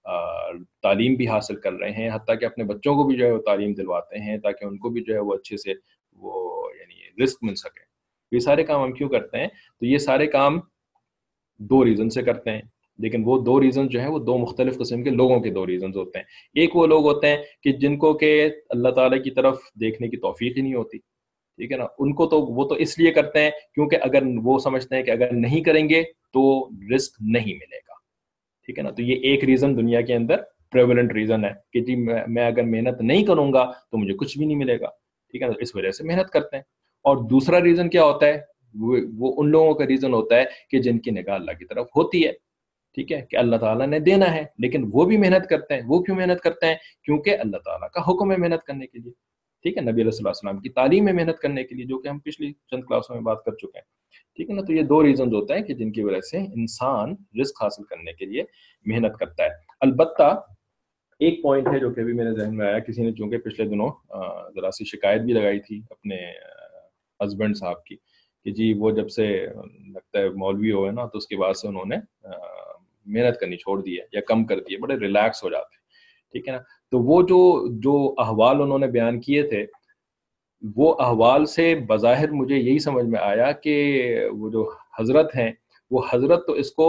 تعلیم بھی حاصل کر رہے ہیں، حتیٰ کہ اپنے بچوں کو بھی جو ہے وہ تعلیم دلواتے ہیں تاکہ ان کو بھی جو ہے وہ اچھے سے وہ یعنی رزق مل سکے. یہ سارے کام ہم کیوں کرتے ہیں؟ تو یہ سارے کام دو ریزن سے کرتے ہیں، لیکن وہ دو ریزن جو ہیں وہ دو مختلف قسم کے لوگوں کے دو ریزنز ہوتے ہیں. ایک وہ لوگ ہوتے ہیں کہ جن کو کہ اللہ تعالیٰ کی طرف دیکھنے کی توفیق ہی نہیں ہوتی، ٹھیک ہے نا. ان کو تو وہ تو اس لیے کرتے ہیں کیونکہ اگر وہ سمجھتے ہیں کہ اگر نہیں کریں گے تو رزق نہیں ملے گا، ٹھیک ہے نا. تو یہ ایک ریزن دنیا کے اندر پریولنٹ ریزن ہے کہ جی میں اگر محنت نہیں کروں گا تو مجھے کچھ بھی نہیں ملے گا، ٹھیک ہے نا. اس وجہ سے محنت کرتے ہیں. اور دوسرا ریزن کیا ہوتا ہے؟ وہ ان لوگوں کا ریزن ہوتا ہے کہ جن کی نگاہ اللہ کی طرف ہوتی ہے، ٹھیک ہے، کہ اللہ تعالیٰ نے دینا ہے لیکن وہ بھی محنت کرتے ہیں. وہ کیوں محنت کرتے ہیں؟ کیونکہ اللہ تعالیٰ کا حکم ہے محنت کرنے کے لیے، ٹھیک ہے، نبی علیہ الصلوۃ والسلام کی تعلیم ہے محنت کرنے کے لیے، جو کہ ہم پچھلی چند کلاسوں میں بات کر چکے ہیں، ٹھیک ہے نا. تو یہ دو ریزنز ہوتے ہیں کہ جن کی وجہ سے انسان رزق حاصل کرنے کے لیے محنت کرتا ہے. البتہ ایک پوائنٹ ہے جو کہ ابھی میرے ذہن میں آیا، کسی نے چونکہ پچھلے دنوں ذرا سی شکایت بھی لگائی تھی اپنے ہسبینڈ صاحب کی کہ جی وہ جب سے لگتا ہے مولوی ہوئے نا تو اس کے بعد سے انہوں نے محنت کرنی چھوڑ دی ہے یا کم کر دی ہے، بڑے ریلیکس ہو جاتے ہیں، ٹھیک ہے نا. تو وہ جو احوال انہوں نے بیان کیے تھے، وہ احوال سے بظاہر مجھے یہی سمجھ میں آیا کہ وہ جو حضرت ہیں وہ حضرت تو اس کو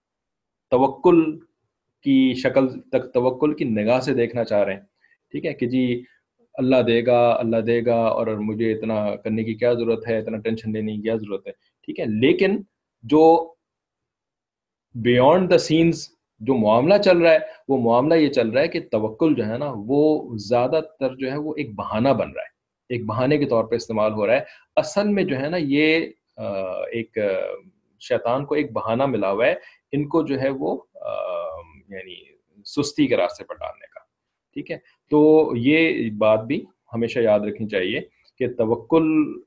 توکل کی شکل تک، توکل کی نگاہ سے دیکھنا چاہ رہے ہیں، ٹھیک ہے، کہ جی اللہ دے گا، اللہ دے گا اور مجھے اتنا کرنے کی کیا ضرورت ہے، اتنا ٹینشن لینے کی کیا ضرورت ہے، ٹھیک ہے. لیکن جو بیونڈ دا سینز جو معاملہ چل رہا ہے وہ معاملہ یہ چل رہا ہے کہ توکل جو ہے نا وہ زیادہ تر جو ہے وہ ایک بہانہ بن رہا ہے، ایک بہانے کے طور پہ استعمال ہو رہا ہے. اصل میں جو ہے نا یہ ایک شیطان کو ایک بہانہ ملا ہوا ہے ان کو جو ہے وہ یعنی سستی کے راستے پر ڈالنے کا، ٹھیک ہے. تو یہ بات بھی ہمیشہ یاد رکھنی چاہیے کہ توکل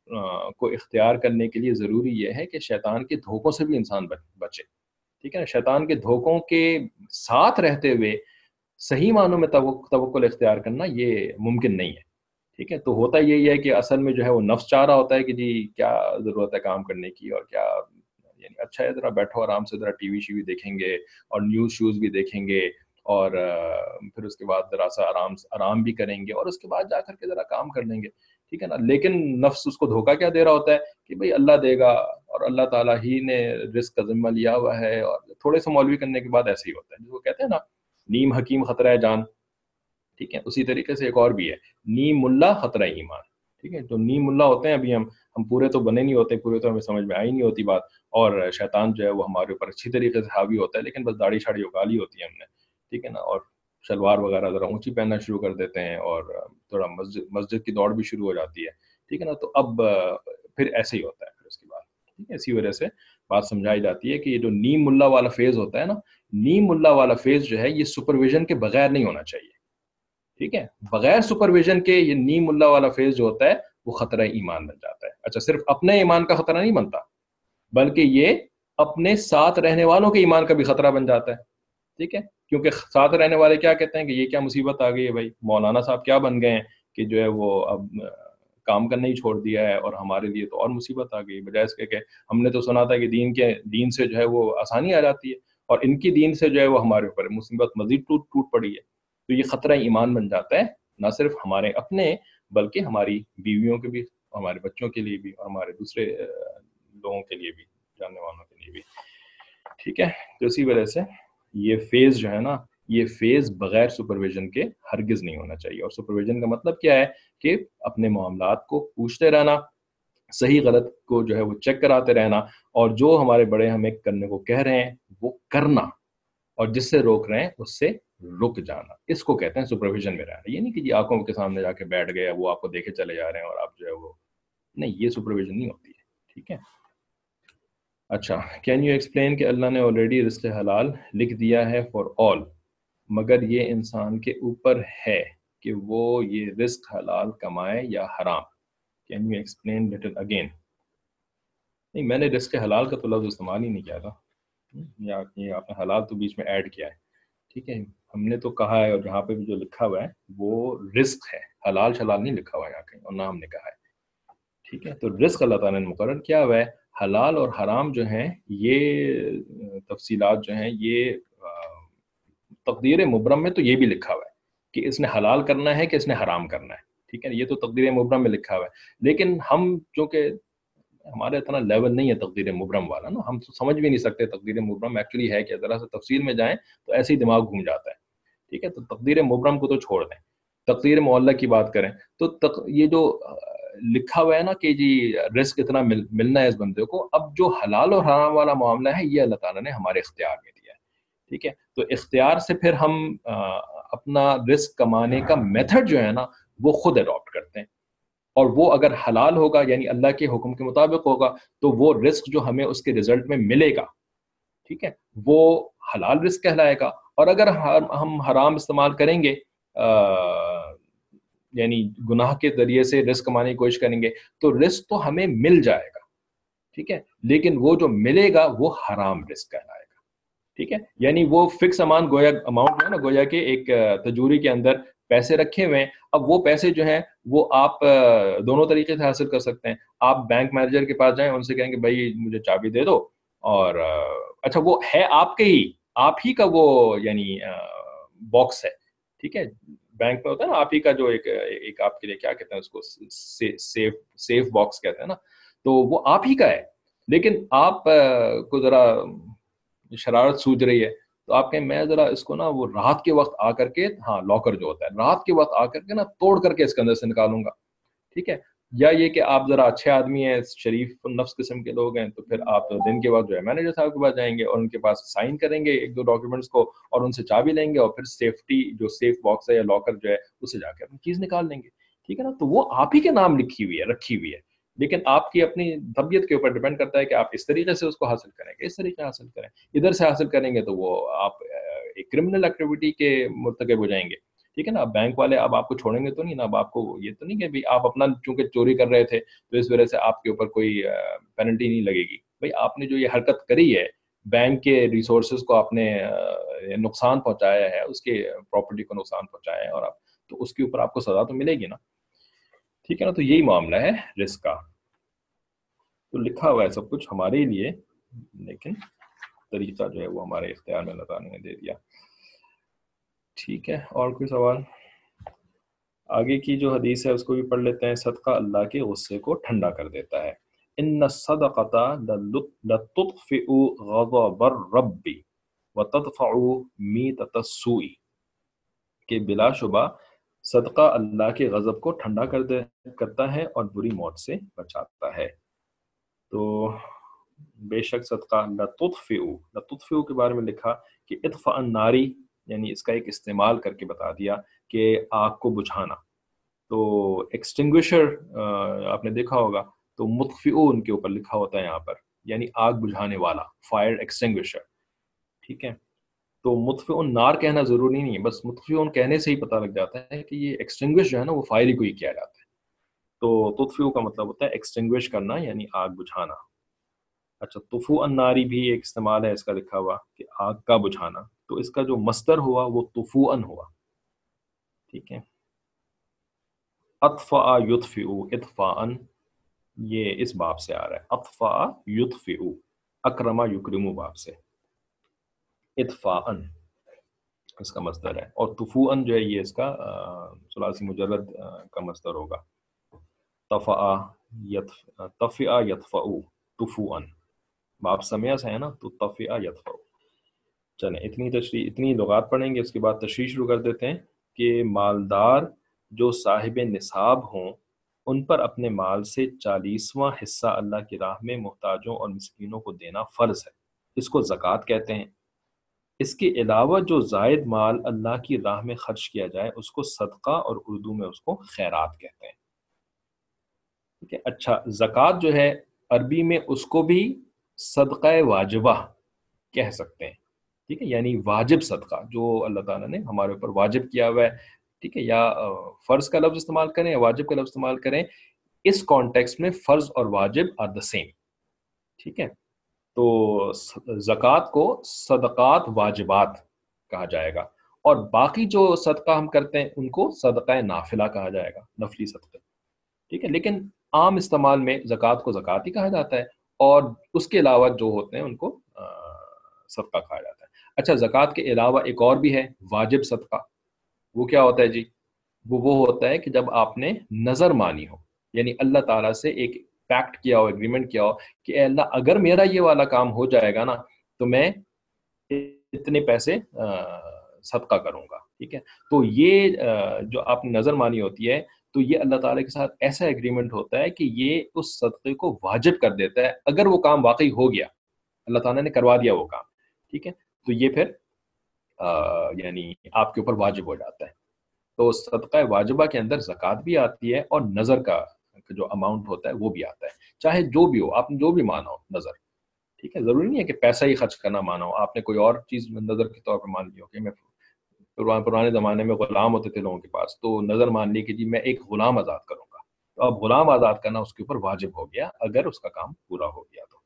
کو اختیار کرنے کے لیے ضروری یہ ہے کہ شیطان کے دھوکوں سے بھی انسان بچے، ٹھیک ہے نا. شیطان کے دھوکوں کے ساتھ رہتے ہوئے صحیح معنوں میں توکل اختیار کرنا یہ ممکن نہیں ہے، ٹھیک ہے. تو ہوتا یہی ہے کہ اصل میں جو ہے وہ نفس چاہ رہا ہوتا ہے کہ جی کیا ضرورت ہے کام کرنے کی، اور کیا یعنی اچھا ہے ذرا بیٹھو آرام سے، ذرا ٹی وی شی وی دیکھیں گے اور نیوز شوز بھی دیکھیں گے اور پھر اس کے بعد ذرا سا آرام بھی کریں گے اور اس کے بعد جا کر کے ذرا کام کر لیں گے، ٹھیک ہے نا. لیکن نفس اس کو دھوکہ کیا دے رہا ہوتا ہے کہ بھئی اللہ دے گا اور اللہ تعالیٰ ہی نے رزق کا ذمہ لیا ہوا ہے. اور تھوڑے سے مولوی کرنے کے بعد ایسے ہی ہوتا ہے، جس کو کہتے ہیں نا نیم حکیم خطرہ جان، ٹھیک ہے. اسی طریقے سے ایک اور بھی ہے نیم ملا خطرہ ایمان، ٹھیک ہے. تو نیم ملا ہوتے ہیں ابھی ہم پورے تو بنے نہیں ہوتے، پورے تو ہمیں سمجھ میں آئی نہیں ہوتی بات، اور شیطان جو ہے وہ ہمارے اوپر اچھی طریقے سے حاوی ہوتا ہے، لیکن بس داڑھی شاڑھی اگا لی ہوتی ہے ہم نے، ٹھیک ہے نا. اور شلوار وغیرہ ذرا اونچی پہننا شروع کر دیتے ہیں اور تھوڑا مسجد کی دوڑ بھی شروع ہو جاتی ہے، ٹھیک ہے نا. تو اب پھر ایسے ہی ہوتا ہے پھر اس کے بعد، ٹھیک ہے. اسی وجہ سے بات سمجھائی جاتی ہے کہ یہ جو نیم ملا والا فیز ہوتا ہے نا، نیم ملا والا فیز جو ہے یہ سپرویژن کے بغیر نہیں ہونا چاہیے، ٹھیک ہے. بغیر سپرویژن کے یہ نیم ملا والا فیز جو ہوتا ہے وہ خطرہ ایمان بن جاتا ہے. اچھا، صرف اپنے ایمان کا خطرہ نہیں بنتا بلکہ یہ اپنے ساتھ رہنے والوں کے ایمان کا بھی خطرہ بن جاتا ہے، ٹھیک ہے. کیونکہ ساتھ رہنے والے کیا کہتے ہیں کہ یہ کیا مصیبت آ گئی ہے بھائی، مولانا صاحب کیا بن گئے ہیں کہ جو ہے وہ اب کام کرنا ہی چھوڑ دیا ہے اور ہمارے لیے تو اور مصیبت آ گئی، بجائے اس کے کہ ہم نے تو سنا تھا کہ دین سے جو ہے وہ آسانی آ جاتی ہے، اور ان کی دین سے جو ہے وہ ہمارے اوپر مصیبت مزید ٹوٹ پڑی ہے. تو یہ خطرہ ایمان بن جاتا ہے نہ صرف ہمارے اپنے بلکہ ہماری بیویوں کے بھی، ہمارے بچوں کے لیے بھی، اور ہمارے دوسرے لوگوں کے لیے بھی، جاننے والوں کے لیے بھی، ٹھیک ہے. تو اسی وجہ سے یہ فیز جو ہے نا، یہ فیز بغیر سپرویژن کے ہرگز نہیں ہونا چاہیے. اور سپرویژن کا مطلب کیا ہے کہ اپنے معاملات کو پوچھتے رہنا، صحیح غلط کو جو ہے وہ چیک کراتے رہنا، اور جو ہمارے بڑے ہمیں کرنے کو کہہ رہے ہیں وہ کرنا، اور جس سے روک رہے ہیں اس سے رک جانا. اس کو کہتے ہیں سپرویژن میں رہنا. یہ نہیں کہ جی آنکھوں کے سامنے جا کے بیٹھ گئے، وہ آپ کو دیکھے چلے جا رہے ہیں اور آپ جو ہے وہ نہیں، یہ سپرویژن نہیں ہوتی ہے، ٹھیک ہے. اچھا، کین یو ایکسپلین کہ اللہ نے آلریڈی رزق حلال لکھ دیا ہے فار آل، مگر یہ انسان کے اوپر ہے کہ وہ یہ رزق حلال کمائے یا حرام. Can you explain little again. نہیں، میں نے رزق حلال کا تو لفظ استعمال ہی نہیں کیا تھا، یا یہ آپ نے حلال تو بیچ میں ایڈ کیا ہے، ٹھیک ہے. ہم نے تو کہا ہے، اور جہاں پہ بھی جو لکھا ہوا ہے وہ رزق ہے، حلال شلال نہیں لکھا ہوا ہے یہاں کہیں، اور نہ ہم نے کہا ہے، ٹھیک ہے. تو رزق اللہ تعالیٰ نے مقرر کیا ہوا ہے. حلال اور حرام جو ہیں یہ تفصیلات جو ہیں یہ تقدیر مبرم میں تو یہ بھی لکھا ہوا ہے کہ اس نے حلال کرنا ہے کہ اس نے حرام کرنا ہے، ٹھیک ہے، یہ تو تقدیر مبرم میں لکھا ہوا ہے. لیکن ہم چونکہ ہمارا اتنا لیول نہیں ہے تقدیر مبرم والا نا، ہم تو سمجھ بھی نہیں سکتے تقدیر مبرم ایکچولی ہے کہ ذرا سا تفصیل میں جائیں تو ایسے ہی دماغ گھوم جاتا ہے. ٹھیک ہے، تو تقدیر مبرم کو تو چھوڑ دیں، تقدیر معلق کی بات کریں تو یہ جو لکھا ہوا ہے نا کہ جی رزق اتنا ملنا ہے اس بندے کو، اب جو حلال اور حرام والا معاملہ ہے یہ اللہ تعالیٰ نے ہمارے اختیار میں دیا ہے. ٹھیک ہے، تو اختیار سے پھر ہم اپنا رزق کمانے کا میتھڈ جو ہے نا وہ خود اڈاپٹ کرتے ہیں، اور وہ اگر حلال ہوگا یعنی اللہ کے حکم کے مطابق ہوگا تو وہ رزق جو ہمیں اس کے رزلٹ میں ملے گا، ٹھیک ہے، وہ حلال رزق کہلائے گا. اور اگر ہم حرام استعمال کریں گے یعنی گناہ کے ذریعے سے رزق کمانے کی کوشش کریں گے تو رزق تو ہمیں مل جائے گا، ٹھیک ہے، لیکن وہ جو ملے گا وہ حرام رزق کہلائے گا. ٹھیک ہے، یعنی وہ فکس اماؤنٹ جو ہے نا گویا کہ ایک تجوری کے اندر پیسے رکھے ہوئے ہیں. اب وہ پیسے جو ہیں وہ آپ دونوں طریقے سے حاصل کر سکتے ہیں. آپ بینک مینیجر کے پاس جائیں، ان سے کہیں کہ بھائی مجھے چابی دے دو، اور اچھا وہ ہے آپ کے ہی، آپ ہی کا وہ یعنی باکس ہے، ٹھیک ہے، بینک میں ہوتا ہے نا آپ ہی کا جو ایک آپ کے لیے کیا کہتے ہیں اس کو سیف باکس کہتے ہیں نا، تو وہ آپ ہی کا ہے. لیکن آپ کو ذرا شرارت سوچ رہی ہے تو آپ کہیں میں ذرا اس کو نا وہ رات کے وقت آ کر کے، ہاں لاکر جو ہوتا ہے رات کے وقت آ کر کے نا توڑ کر کے اس کے اندر سے نکالوں گا. ٹھیک ہے، یا یہ کہ آپ ذرا اچھے آدمی ہیں، شریف نفس قسم کے لوگ ہیں، تو پھر آپ دن کے وقت جو ہے مینیجر صاحب کے پاس جائیں گے اور ان کے پاس سائن کریں گے ایک دو ڈاکیومنٹس کو، اور ان سے چابی لیں گے، اور پھر سیفٹی جو سیف باکس ہے یا لاکر جو ہے اسے جا کے اپنی چیز نکال لیں گے. ٹھیک ہے نا، تو وہ آپ ہی کے نام لکھی ہوئی ہے، رکھی ہوئی ہے، لیکن آپ کی اپنی طبیعت کے اوپر ڈیپینڈ کرتا ہے کہ آپ اس طریقے سے اس کو حاصل کریں گے، اس طریقے سے حاصل کریں. ادھر سے حاصل کریں گے تو وہ آپ ایک کرمنل ایکٹیویٹی کے مرتکب ہو جائیں گے. ٹھیک ہے نا، اب بینک والے اب آپ کو چھوڑیں گے تو نہیں نا، اب آپ کو یہ تو نہیں کہ بھی آپ اپنا چونکہ چوری کر رہے تھے تو اس وجہ سے آپ کے اوپر کوئی پینلٹی نہیں لگے گی. بھائی آپ نے جو یہ حرکت کری ہے، بینک کے ریسورسز کو آپ نے نقصان پہنچایا ہے، اس کے پراپرٹی کو نقصان پہنچایا ہے، اور آپ تو اس کے اوپر آپ کو سزا تو ملے گی نا. ٹھیک ہے نا، تو یہی معاملہ ہے رزق کا. تو لکھا ہوا ہے سب کچھ ہمارے لیے، لیکن طریقہ جو ہے وہ ہمارے اختیار میں اللہ تعالیٰ نے دے دیا. ٹھیک ہے، اور کوئی سوال؟ آگے کی جو حدیث ہے اس کو بھی پڑھ لیتے ہیں. صدقہ اللہ کے غصے کو ٹھنڈا کر دیتا ہے. ان الصدقۃ لتطفئ غضب الرب وتدفع میتۃ السوء، کہ بلا شبہ صدقہ اللہ کے غضب کو ٹھنڈا کرتا ہے اور بری موت سے بچاتا ہے. تو بے شک صدقہ لتطفئ کے بارے میں لکھا کہ اطفاء الناری، یعنی اس کا ایک استعمال کر کے بتا دیا کہ آگ کو بجھانا. تو ایکسٹنگوشر آپ نے دیکھا ہوگا تو مطفئون کے اوپر لکھا ہوتا ہے یہاں پر، یعنی آگ بجھانے والا، فائر ایکسٹنگوشر. ٹھیک ہے، تو مطفئون نار کہنا ضروری نہیں ہے، بس مطفئون کہنے سے ہی پتہ لگ جاتا ہے کہ یہ ایکسٹنگوش جو ہے نا وہ فائر ہی کو ہی کیا جاتا ہے. تو تطفئو کا مطلب ہوتا ہے ایکسٹنگوش کرنا، یعنی آگ بجھانا. اچھا، طفو الناری بھی ایک استعمال ہے اس کا لکھا ہوا کہ آگ کا بجھانا، تو اس کا جو مصدر ہوا وہ طفوءن ہوا. ٹھیک ہے، اطفاء یطفئ، اطفاء یہ اس باب سے آ رہا ہے، اطفاء یطفئ، اکرم یکرم باب سے، اطفاء اس کا مصدر ہے، اور طفوء جو ہے یہ اس کا ثلاثی مجرد کا مصدر ہوگا. طفئ یطفئ طفوء، باب سمیع سے ہے نا، تو طفئ یطفئ. چلیں اتنی لغات پڑھیں گے، اس کے بعد تشریح شروع کر دیتے ہیں کہ مالدار جو صاحب نصاب ہوں ان پر اپنے مال سے 40واں حصہ اللہ کی راہ میں محتاجوں اور مسکینوں کو دینا فرض ہے، اس کو زکوٰۃ کہتے ہیں. اس کے علاوہ جو زائد مال اللہ کی راہ میں خرچ کیا جائے اس کو صدقہ، اور اردو میں اس کو خیرات کہتے ہیں. ٹھیک ہے، اچھا زکوٰۃ جو ہے عربی میں اس کو بھی صدقہ واجبہ کہہ سکتے ہیں. ٹھیک ہے، یعنی واجب صدقہ جو اللہ تعالیٰ نے ہمارے اوپر واجب کیا ہوا ہے. ٹھیک ہے، یا فرض کا لفظ استعمال کریں یا واجب کا لفظ استعمال کریں، اس کانٹیکسٹ میں فرض اور واجب آر دا سیم. ٹھیک ہے، تو زکوٰۃ کو صدقات واجبات کہا جائے گا، اور باقی جو صدقہ ہم کرتے ہیں ان کو صدقہ نافلہ کہا جائے گا، نفلی صدقے. ٹھیک ہے، لیکن عام استعمال میں زکوٰۃ کو زکوٰۃ ہی کہا جاتا ہے، اور اس کے علاوہ جو ہوتے ہیں ان کو صدقہ کہا جاتا ہے. اچھا زکوٰۃ کے علاوہ ایک اور بھی ہے واجب صدقہ. وہ کیا ہوتا ہے جی؟ وہ ہوتا ہے کہ جب آپ نے نظر مانی ہو، یعنی اللہ تعالیٰ سے ایک پیکٹ کیا ہو، ایگریمنٹ کیا ہو کہ اے اللہ اگر میرا یہ والا کام ہو جائے گا نا تو میں اتنے پیسے صدقہ کروں گا. ٹھیک ہے، تو یہ جو آپ نے نظر مانی ہوتی ہے تو یہ اللہ تعالیٰ کے ساتھ ایسا ایگریمنٹ ہوتا ہے کہ یہ اس صدقے کو واجب کر دیتا ہے اگر وہ کام واقعی ہو گیا، اللہ تعالیٰ نے کروا دیا وہ کام. ٹھیک ہے، تو یہ پھر یعنی آپ کے اوپر واجب ہو جاتا ہے. تو صدقہ واجبہ کے اندر زکوٰۃ بھی آتی ہے اور نظر کا جو اماؤنٹ ہوتا ہے وہ بھی آتا ہے، چاہے جو بھی ہو، آپ نے جو بھی مانا ہو نظر. ٹھیک ہے، ضروری نہیں ہے کہ پیسہ ہی خرچ کرنا مانا ہو، آپ نے کوئی اور چیز نظر کے طور پہ مان لی ہو کہ میں پرانے زمانے میں غلام ہوتے تھے لوگوں کے پاس، تو نظر مان لی کہ جی میں ایک غلام آزاد کروں گا، تو اب غلام آزاد کرنا اس کے اوپر واجب ہو گیا اگر اس کا کام پورا ہو گیا تو.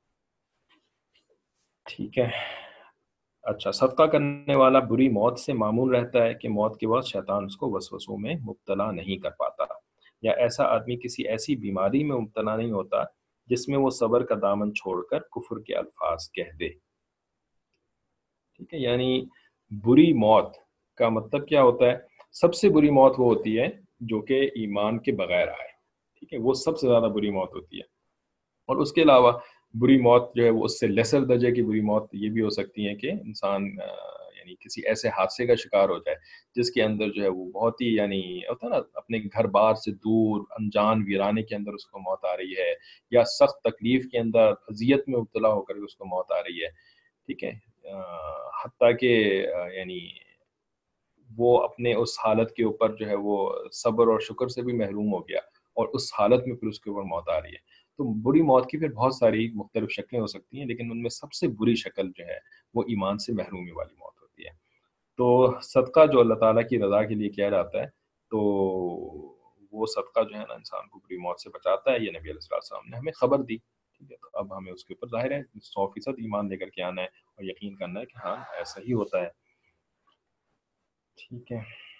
ٹھیک ہے. اچھا، صدقہ کرنے والا بری موت سے معمول رہتا ہے کہ موت کے وقت شیطان اس کو وسوسوں میں مبتلا نہیں کر پاتا، یا ایسا آدمی کسی ایسی بیماری میں مبتلا نہیں ہوتا جس میں وہ صبر کا دامن چھوڑ کر کفر کے الفاظ کہہ دے. ٹھیک ہے، یعنی بری موت کا مطلب کیا ہوتا ہے؟ سب سے بری موت وہ ہوتی ہے جو کہ ایمان کے بغیر آئے. ٹھیک ہے، وہ سب سے زیادہ بری موت ہوتی ہے. اور اس کے علاوہ بری موت جو ہے وہ اس سے لیسر درجے کی بری موت یہ بھی ہو سکتی ہے کہ انسان یعنی کسی ایسے حادثے کا شکار ہو جائے جس کے اندر جو ہے وہ بہت ہی یعنی ہوتا ہے نا اپنے گھر بار سے دور انجان ویرانے کے اندر اس کو موت آ رہی ہے، یا سخت تکلیف کے اندر اذیت میں مبتلا ہو کر اس کو موت آ رہی ہے. ٹھیک ہے، حتیٰ کہ یعنی وہ اپنے اس حالت کے اوپر جو ہے وہ صبر اور شکر سے بھی محروم ہو گیا اور اس حالت میں پھر اس کے اوپر موت آ رہی ہے. تو بری موت کی پھر بہت ساری مختلف شکلیں ہو سکتی ہیں، لیکن ان میں سب سے بری شکل جو ہے وہ ایمان سے محرومی والی موت ہوتی ہے. تو صدقہ جو اللہ تعالیٰ کی رضا کے لیے کیا جاتا ہے تو وہ صدقہ جو ہے نا انسان کو بری موت سے بچاتا ہے، یہ نبی علیہ السلام نے ہمیں خبر دی. ٹھیک ہے، تو اب ہمیں اس کے اوپر ظاہر ہے 100% ایمان لے کر کے آنا ہے اور یقین کرنا ہے کہ ہاں ایسا ہی ہوتا ہے. ٹھیک ہے،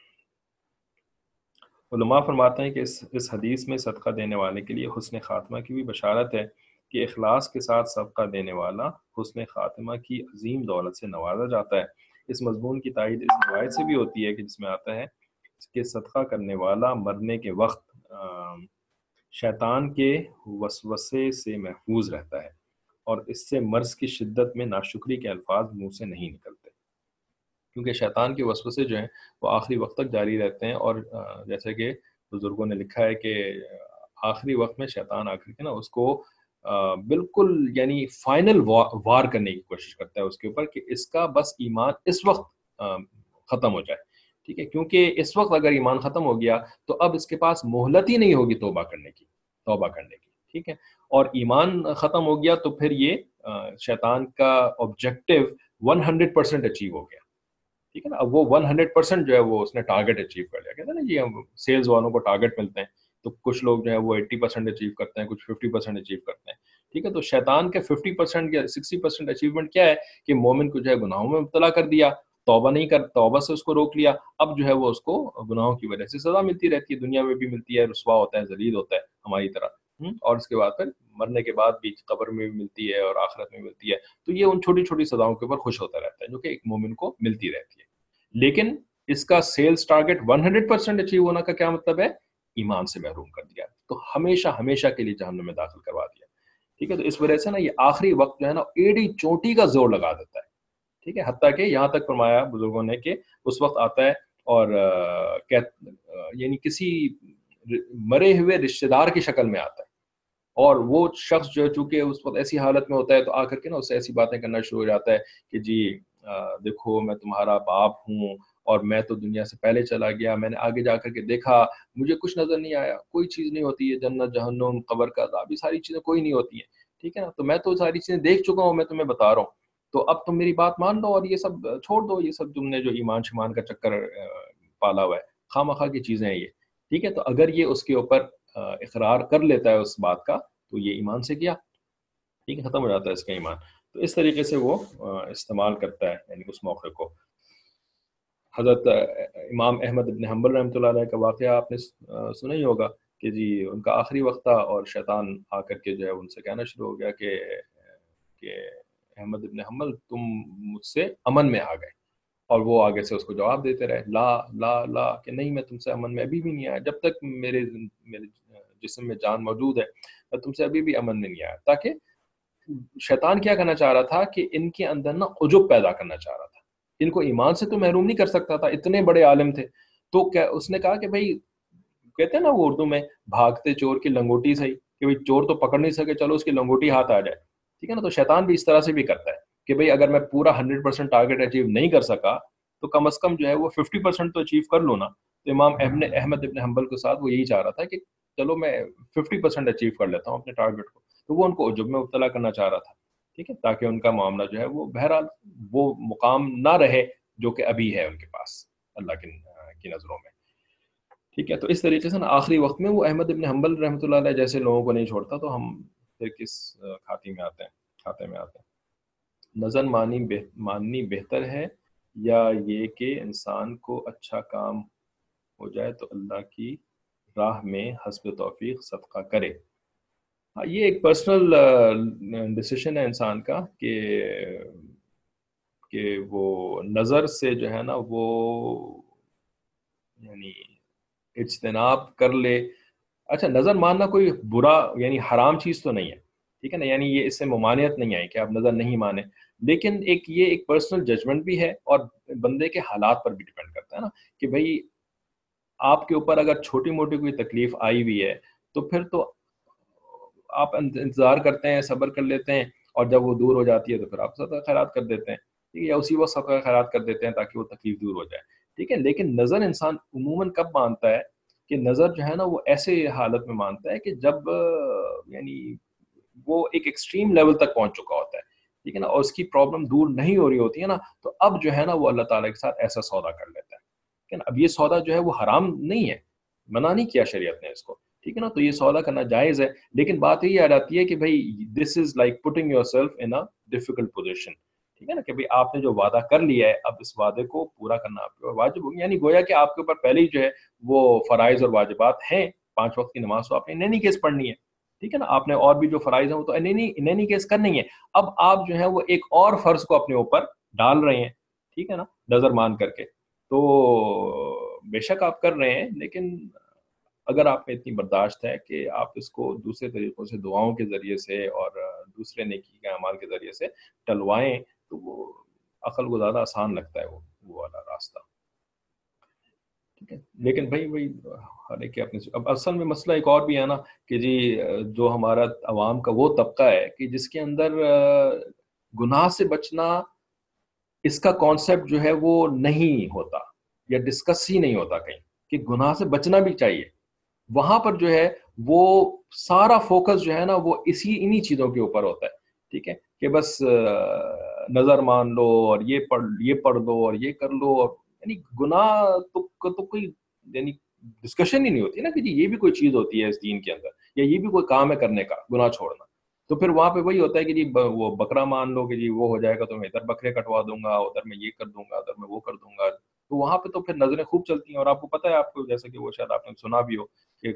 علماء فرماتے ہیں کہ اس حدیث میں صدقہ دینے والے کے لیے حسن خاتمہ کی بھی بشارت ہے کہ اخلاص کے ساتھ صدقہ دینے والا حسن خاتمہ کی عظیم دولت سے نوازا جاتا ہے. اس مضمون کی تائید اس روایت سے بھی ہوتی ہے کہ جس میں آتا ہے کہ صدقہ کرنے والا مرنے کے وقت شیطان کے وسوسے سے محفوظ رہتا ہے اور اس سے مرض کی شدت میں ناشکری کے الفاظ منہ سے نہیں نکلتے، کیونکہ شیطان کے وسوسے جو ہیں وہ آخری وقت تک جاری رہتے ہیں. اور جیسے کہ بزرگوں نے لکھا ہے کہ آخری وقت میں شیطان آ کر کے نا اس کو بالکل یعنی فائنل وار کرنے کی کوشش کرتا ہے اس کے اوپر کہ اس کا بس ایمان اس وقت ختم ہو جائے. ٹھیک ہے، کیونکہ اس وقت اگر ایمان ختم ہو گیا تو اب اس کے پاس مہلت ہی نہیں ہوگی توبہ کرنے کی. ٹھیک ہے، اور ایمان ختم ہو گیا تو پھر یہ شیطان کا آبجیکٹو 100% اچیو ہو گیا. ٹھیک ہے نا، اب وہ 100% جو ہے وہ اس نے ٹارگیٹ اچیو کر لیا. کہتے ہیں نا جی ہم سیلز والوں کو ٹارگیٹ ملتے ہیں تو کچھ لوگ جو ہے وہ 80% اچیو کرتے ہیں، کچھ 50% اچیو کرتے ہیں. ٹھیک ہے، تو شیطان کے 50% یا 60% اچیومنٹ کیا ہے کہ مومن کو جو ہے گناہوں میں مبتلا کر دیا، توبہ سے اس کو روک لیا. اب جو ہے وہ اس کو گناہوں کی وجہ سے سزا ملتی رہتی ہے، دنیا میں بھی ملتی ہے، رسوا ہوتا ہے، ذلیل ہوتا ہے ہماری طرح. اور اس کے بعد پھر مرنے کے بعد بھی قبر میں بھی ملتی ہے اور آخرت میں ملتی ہے. تو یہ ان چھوٹی چھوٹی سزاؤں کے اوپر خوش ہوتا رہتا ہے جو کہ ایک مومن کو ملتی رہتی ہے. لیکن اس کا سیلز ٹارگیٹ 100% اچیو ہونا کا کیا مطلب ہے؟ ایمان سے محروم کر دیا، تو ہمیشہ ہمیشہ کے لیے جہنم میں داخل کروا دیا. ٹھیک ہے، تو اس وجہ سے نا یہ آخری وقت جو ہے نا ایڑی چوٹی کا زور لگا دیتا ہے. ٹھیک ہے، حتیٰ کہ یہاں تک فرمایا بزرگوں نے کہ اس وقت آتا ہے اور یعنی کسی مرے ہوئے رشتہ دار کی شکل میں آتا ہے، اور وہ شخص جو چونکہ اس وقت ایسی حالت میں ہوتا ہے تو آ کر کے نا اس سے ایسی باتیں کرنا شروع ہو جاتا ہے کہ جی دیکھو میں تمہارا باپ ہوں اور میں تو دنیا سے پہلے چلا گیا، میں نے آگے جا کر کے دیکھا مجھے کچھ نظر نہیں آیا، کوئی چیز نہیں ہوتی ہے، جنت جہنم قبر کا عذاب یہ ساری چیزیں کوئی نہیں ہوتی ہیں. ٹھیک ہے نا، تو میں تو ساری چیزیں دیکھ چکا ہوں، میں تمہیں بتا رہا ہوں، تو اب تم میری بات مان لو اور یہ سب چھوڑ دو، یہ سب تم نے جو ایمان شمان کا چکر پالا ہوا ہے خواہ مخواہ کی چیزیں ہیں یہ. ٹھیک ہے، تو اگر یہ اس کے اوپر اقرار کر لیتا ہے اس بات کا تو یہ ایمان سے کیا، ٹھیک ہے، ختم ہو جاتا ہے اس کا ایمان. تو اس طریقے سے وہ استعمال کرتا ہے یعنی اس موقع کو. حضرت امام احمد بن حنبل رحمۃ اللہ علیہ کا واقعہ آپ نے سنا ہی ہوگا کہ جی ان کا آخری وقت تھا اور شیطان آ کر کے جو ہے ان سے کہنا شروع ہو گیا کہ احمد ابن حنبل تم مجھ سے امن میں آ گئے. اور وہ آگے سے اس کو جواب دیتے رہے لا لا لا کہ نہیں میں تم سے امن میں ابھی بھی نہیں آیا, جب تک میرے جسم میں جان موجود ہے میں تم سے ابھی بھی امن میں نہیں آیا. تاکہ شیطان کیا کرنا چاہ رہا تھا کہ ان کے اندر نا عجب پیدا کرنا چاہ رہا تھا. ان کو ایمان سے تو محروم نہیں کر سکتا تھا, اتنے بڑے عالم تھے. تو کیا اس نے کہا کہ بھائی کہتے ہیں نا وہ اردو میں بھاگتے چور کی لنگوٹی صحیح, کہ بھائی چور تو پکڑ نہیں سکے چلو اس کی لنگوٹی ہاتھ آ جائے. ٹھیک ہے نا, تو شیطان بھی اس طرح سے بھی کرتا ہے کہ بھائی اگر میں پورا 100% ٹارگیٹ اچیو نہیں کر سکا تو کم از کم جو ہے وہ 50% تو اچیو کر لو نا. تو امام احمد ابن حنبل کے ساتھ وہ یہی چاہ رہا تھا کہ چلو میں 50% اچیو کر لیتا ہوں اپنے ٹارگیٹ کو. تو وہ ان کو عجب میں مبتلا کرنا چاہ رہا تھا. ٹھیک ہے, تاکہ ان کا معاملہ جو ہے وہ بہرحال وہ مقام نہ رہے جو کہ ابھی ہے ان کے پاس اللہ کی نظروں میں. ٹھیک ہے, تو اس طریقے سے نا آخری وقت میں وہ احمد ابن حنبل رحمۃ اللہ علیہ جیسے لوگوں کو نہیں چھوڑتا. تو ہم پھر کس کھاتے میں آتے ہیں. نظر ماننی بہتر ہے یا یہ کہ انسان کو اچھا کام ہو جائے تو اللہ کی راہ میں حسب توفیق صدقہ کرے. یہ ایک پرسنل ڈیسیشن ہے انسان کا کہ وہ نظر سے جو ہے نا وہ یعنی اجتناب کر لے. اچھا, نظر ماننا کوئی برا یعنی حرام چیز تو نہیں ہے, ٹھیک ہے نا, یعنی یہ اس سے ممانعت نہیں آئی کہ آپ نظر نہیں مانیں. لیکن یہ ایک پرسنل ججمنٹ بھی ہے اور بندے کے حالات پر بھی ڈیپینڈ کرتا ہے نا کہ بھائی آپ کے اوپر اگر چھوٹی موٹی کوئی تکلیف آئی ہوئی ہے تو پھر تو آپ انتظار کرتے ہیں, صبر کر لیتے ہیں, اور جب وہ دور ہو جاتی ہے تو پھر آپ صدقہ خیرات کر دیتے ہیں. ٹھیک ہے, یا اسی وقت صدقہ خیرات کر دیتے ہیں تاکہ وہ تکلیف دور ہو جائے. ٹھیک ہے, لیکن نظر انسان عموماً کب مانتا ہے کہ نظر جو ہے نا وہ ایسے حالت میں مانتا ہے کہ جب یعنی وہ ایک ایکسٹریم لیول تک پہنچ چکا ہوتا ہے. ٹھیک ہے نا, اور اس کی پرابلم دور نہیں ہو رہی ہوتی ہے نا, تو اب جو ہے نا وہ اللہ تعالیٰ کے ساتھ ایسا سودا کر لیتا ہے. ٹھیک ہے نا, اب یہ سودا جو ہے وہ حرام نہیں ہے, منع نہیں کیا شریعت نے اس کو. ٹھیک ہے نا, تو یہ سودا کرنا جائز ہے. لیکن بات یہی آ جاتی ہے کہ بھائی this is like putting yourself in a difficult position. ٹھیک ہے نا, کہ بھائی آپ نے جو وعدہ کر لیا ہے اب اس وعدے کو پورا کرنا آپ کے واجب ہو, یعنی گویا کہ آپ کے اوپر پہلے ہی جو ہے وہ فرائض اور واجبات ہیں. 5 وقت کی نماز تو آپ نے ان اینی کیس پڑھنی ہے. ٹھیک ہے نا, آپ نے اور بھی جو فرائض ہیں وہ تو ان اینی کیس کرنی ہے. اب آپ جو ہے وہ ایک اور فرض کو اپنے اوپر ڈال رہے ہیں. ٹھیک ہے نا, نظر مان کر کے. تو بے شک آپ کر رہے ہیں, لیکن اگر آپ میں اتنی برداشت ہے کہ آپ اس کو دوسرے طریقوں سے دعاؤں کے ذریعے سے اور دوسرے نیکی کے اعمال کے ذریعے سے ٹلوائیں تو وہ عقل کو زیادہ آسان لگتا ہے وہ والا راستہ. ٹھیک ہے, لیکن بھائی وہی ہر ایک کے اپنے اب اصل میں مسئلہ ایک اور بھی ہے نا کہ جی جو ہمارا عوام کا وہ طبقہ ہے کہ جس کے اندر گناہ سے بچنا اس کا کانسیپٹ جو ہے وہ نہیں ہوتا یا ڈسکس ہی نہیں ہوتا کہیں کہ گناہ سے بچنا بھی چاہیے. وہاں پر جو ہے وہ سارا فوکس جو ہے نا وہ انہی چیزوں کے اوپر ہوتا ہے. ٹھیک ہے, کہ بس نظر مان لو اور یہ پڑھ لو اور یہ کر لو, اور یعنی گناہ تو کوئی یعنی ڈسکشن ہی نہیں ہوتی نا کہ جی یہ بھی کوئی چیز ہوتی ہے اس دین کے اندر, یا یہ بھی کوئی کام ہے کرنے کا گناہ چھوڑنا. تو پھر وہاں پہ وہی ہوتا ہے کہ جی وہ بکرا مان لو کہ جی وہ ہو جائے گا تو میں ادھر بکرے کٹوا دوں گا, ادھر میں یہ کر دوں گا, ادھر میں وہ کر دوں گا. تو وہاں پہ تو پھر نظریں خوب چلتی ہیں. اور آپ کو پتہ ہے, آپ کو جیسے کہ وہ شاید آپ نے سنا بھی ہو کہ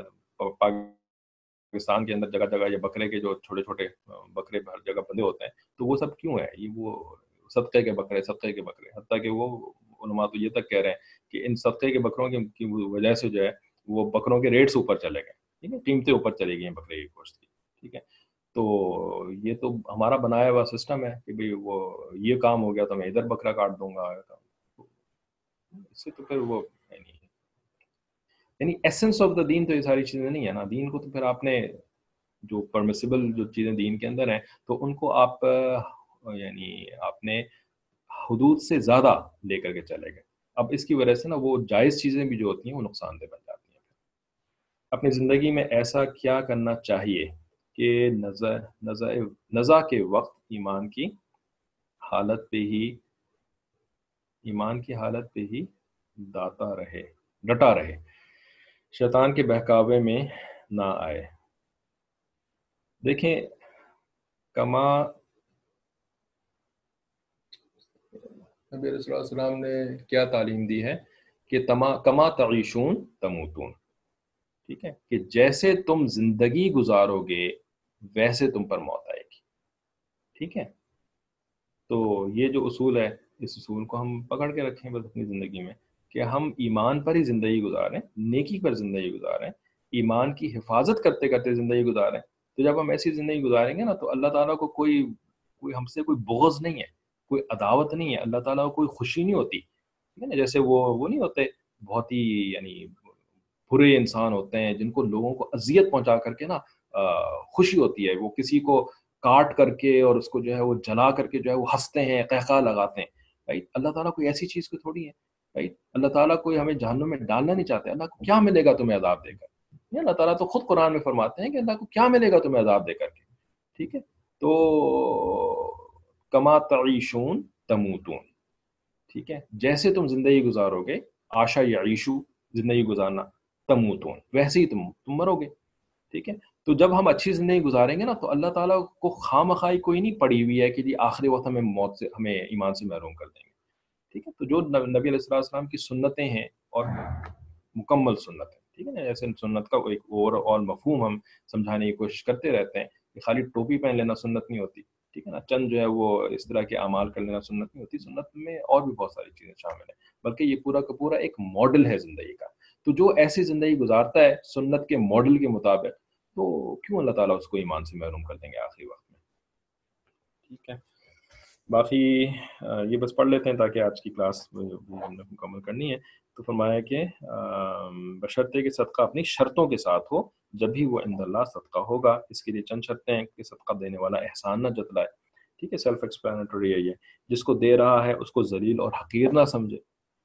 پاکستان کے اندر جگہ جگہ یہ بکرے کے جو چھوٹے چھوٹے بکرے ہر جگہ بندے ہوتے ہیں, تو وہ سب کیوں ہے؟ یہ وہ صدقے کے بکرے, حتیٰ کہ وہ علماء تو یہ تک کہہ رہے ہیں کہ ان صدقے کے بکروں کی وجہ سے جو ہے وہ بکروں کے ریٹس اوپر چلے گئے. ٹھیک ہے, قیمتیں اوپر چلی گئی ہیں بکرے کی گوشت کی. ٹھیک ہے, تو یہ تو ہمارا بنایا ہوا سسٹم ہے کہ بھئی وہ یہ کام ہو گیا تو میں ادھر بکرا کاٹ دوں گا. اس سے تو پھر وہ یعنی ایسنس آف دا دین تو یہ ساری چیزیں نہیں ہے نا. دین کو تو پھر آپ نے جو پرمیسیبل جو چیزیں دین کے اندر ہیں تو ان کو آپ یعنی آپ نے حدود سے زیادہ لے کر کے چلے گئے. اب اس کی وجہ سے نا وہ جائز چیزیں بھی جو ہوتی ہیں وہ نقصان دہ بن جاتی ہیں. اپنی زندگی میں ایسا کیا کرنا چاہیے کہ نزا کے وقت ایمان کی حالت پہ ہی ڈٹا رہے, شیطان کے بہکاوے میں نہ آئے. دیکھیں نبی صلی اللہ علیہ وسلم نے کیا تعلیم دی ہے کہ کما تعیشون تموتون. ٹھیک ہے, کہ جیسے تم زندگی گزارو گے ویسے تم پر موت آئے گی. ٹھیک ہے, تو یہ جو اصول ہے، اس اصول کو ہم پکڑ کے رکھیں بس اپنی زندگی میں، کہ ہم ایمان پر ہی زندگی گزاریں، نیکی پر زندگی گزاریں، ایمان کی حفاظت کرتے کرتے زندگی گزاریں۔ تو جب ہم ایسی زندگی گزاریں گے نا تو اللہ تعالیٰ کو کوئی ہم سے کوئی بغض نہیں ہے، کوئی عداوت نہیں ہے، اللہ تعالیٰ کو کوئی خوشی نہیں ہوتی، ٹھیک ہے نا؟ جیسے وہ نہیں ہوتے بہت ہی یعنی برے انسان ہوتے ہیں جن کو لوگوں کو اذیت پہنچا کر کے نا خوشی ہوتی ہے، وہ کسی کو کاٹ کر کے اور اس کو جو ہے وہ جلا کر کے جو ہے وہ ہنستے ہیں، قہقہ لگاتے ہیں، رائٹ؟ اللہ تعالیٰ کوئی ایسی چیز کو تھوڑی ہے، رائٹ؟ اللہ تعالیٰ کوئی ہمیں جہنم میں ڈالنا نہیں چاہتے۔ اللہ کو کیا ملے گا تمہیں عذاب دے کر؟ یہ اللہ تعالیٰ تو خود قرآن میں فرماتے ہیں کہ اللہ کو کیا ملے گا تمہیں عذاب دے کر کے، ٹھیک ہے؟ تو کما تعیشون تموتون، ٹھیک ہے؟ جیسے تم زندگی گزارو گے، آشا یعیشو زندگی گزارنا، تموتون ویسے ہی تم مرو گے، ٹھیک ہے؟ تو جب ہم اچھی زندگی گزاریں گے نا تو اللہ تعالیٰ کو خواہ مخواہ کوئی نہیں پڑی ہوئی ہے کہ جی آخری وقت ہمیں موت سے، ہمیں ایمان سے محروم کر دیں گے، ٹھیک ہے؟ تو جو نبی علیہ السلام کی سنتیں ہیں اور مکمل سنت ہے، ٹھیک ہے نا؟ جیسے سنت کا ایک اوور آل مفہوم ہم سمجھانے کی کوشش کرتے رہتے ہیں کہ خالی ٹوپی پہن لینا سنت نہیں ہوتی، ٹھیک ہے نا؟ چند جو ہے وہ اس طرح کے اعمال کر لینا سنت نہیں ہوتی، سنت میں اور بھی بہت ساری چیزیں شامل ہیں، بلکہ یہ پورا کا پورا ایک ماڈل ہے زندگی کا۔ تو جو ایسی زندگی گزارتا ہے سنت کے ماڈل کے مطابق، تو کیوں اللہ تعالیٰ اس کو ایمان سے محروم کر دیں گے آخری وقت میں، ٹھیک ہے؟ باقی یہ بس پڑھ لیتے ہیں تاکہ آج کی کلاس ہم نے مکمل کرنی ہے۔ تو فرمایا کہ بشرطے کہ صدقہ اپنی شرطوں کے ساتھ ہو، جب بھی وہ عند اللہ صدقہ ہوگا۔ اس کے لیے چند شرطیں ہیں کہ صدقہ دینے والا احسان نہ جتلائے، ٹھیک ہے؟ سیلف ایکسپلینٹری ہے یہ۔ جس کو دے رہا ہے اس کو ذلیل اور حقیر نہ سمجھے،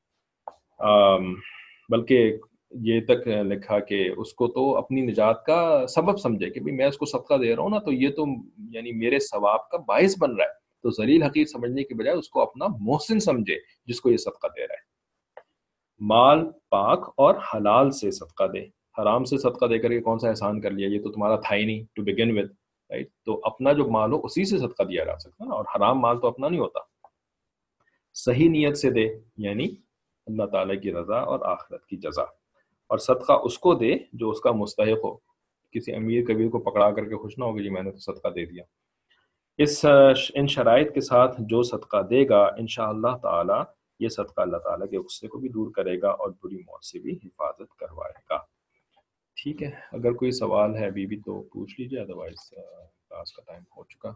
بلکہ یہ تک لکھا کہ اس کو تو اپنی نجات کا سبب سمجھے کہ میں اس کو صدقہ دے رہا ہوں نا تو یہ تو یعنی میرے ثواب کا باعث بن رہا ہے، تو ذلیل حقیر سمجھنے کی بجائے اس کو اپنا محسن سمجھے جس کو یہ صدقہ دے رہا ہے۔ مال پاک اور حلال سے صدقہ دے، حرام سے صدقہ دے کر کے کون سا احسان کر لیا، یہ تو تمہارا تھا ہی نہیں ٹو بگن ود، رائٹ؟ تو اپنا جو مال ہو اسی سے صدقہ دیا جا سکتا ہے نا، اور حرام مال تو اپنا نہیں ہوتا۔ صحیح نیت سے دے، یعنی اللہ تعالیٰ کی رضا اور آخرت کی جزا، اور صدقہ اس کو دے جو اس کا مستحق ہو، کسی امیر کبیر کو پکڑا کر کے خوش نہ ہوگی جی میں نے تو صدقہ دے دیا۔ ان شرائط کے ساتھ جو صدقہ دے گا انشاءاللہ تعالی یہ صدقہ اللہ تعالیٰ کے غصے کو بھی دور کرے گا اور بری موت سے بھی حفاظت کروائے گا، ٹھیک ہے؟ اگر کوئی سوال ہے ابھی بھی تو پوچھ لیجیے، ادروائز کلاس کا ٹائم ہو چکا۔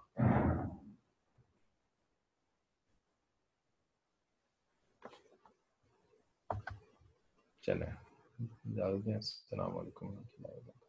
چلیں اجازت دیں، السلام علیکم و رحمۃ اللہ وبرکاتہ۔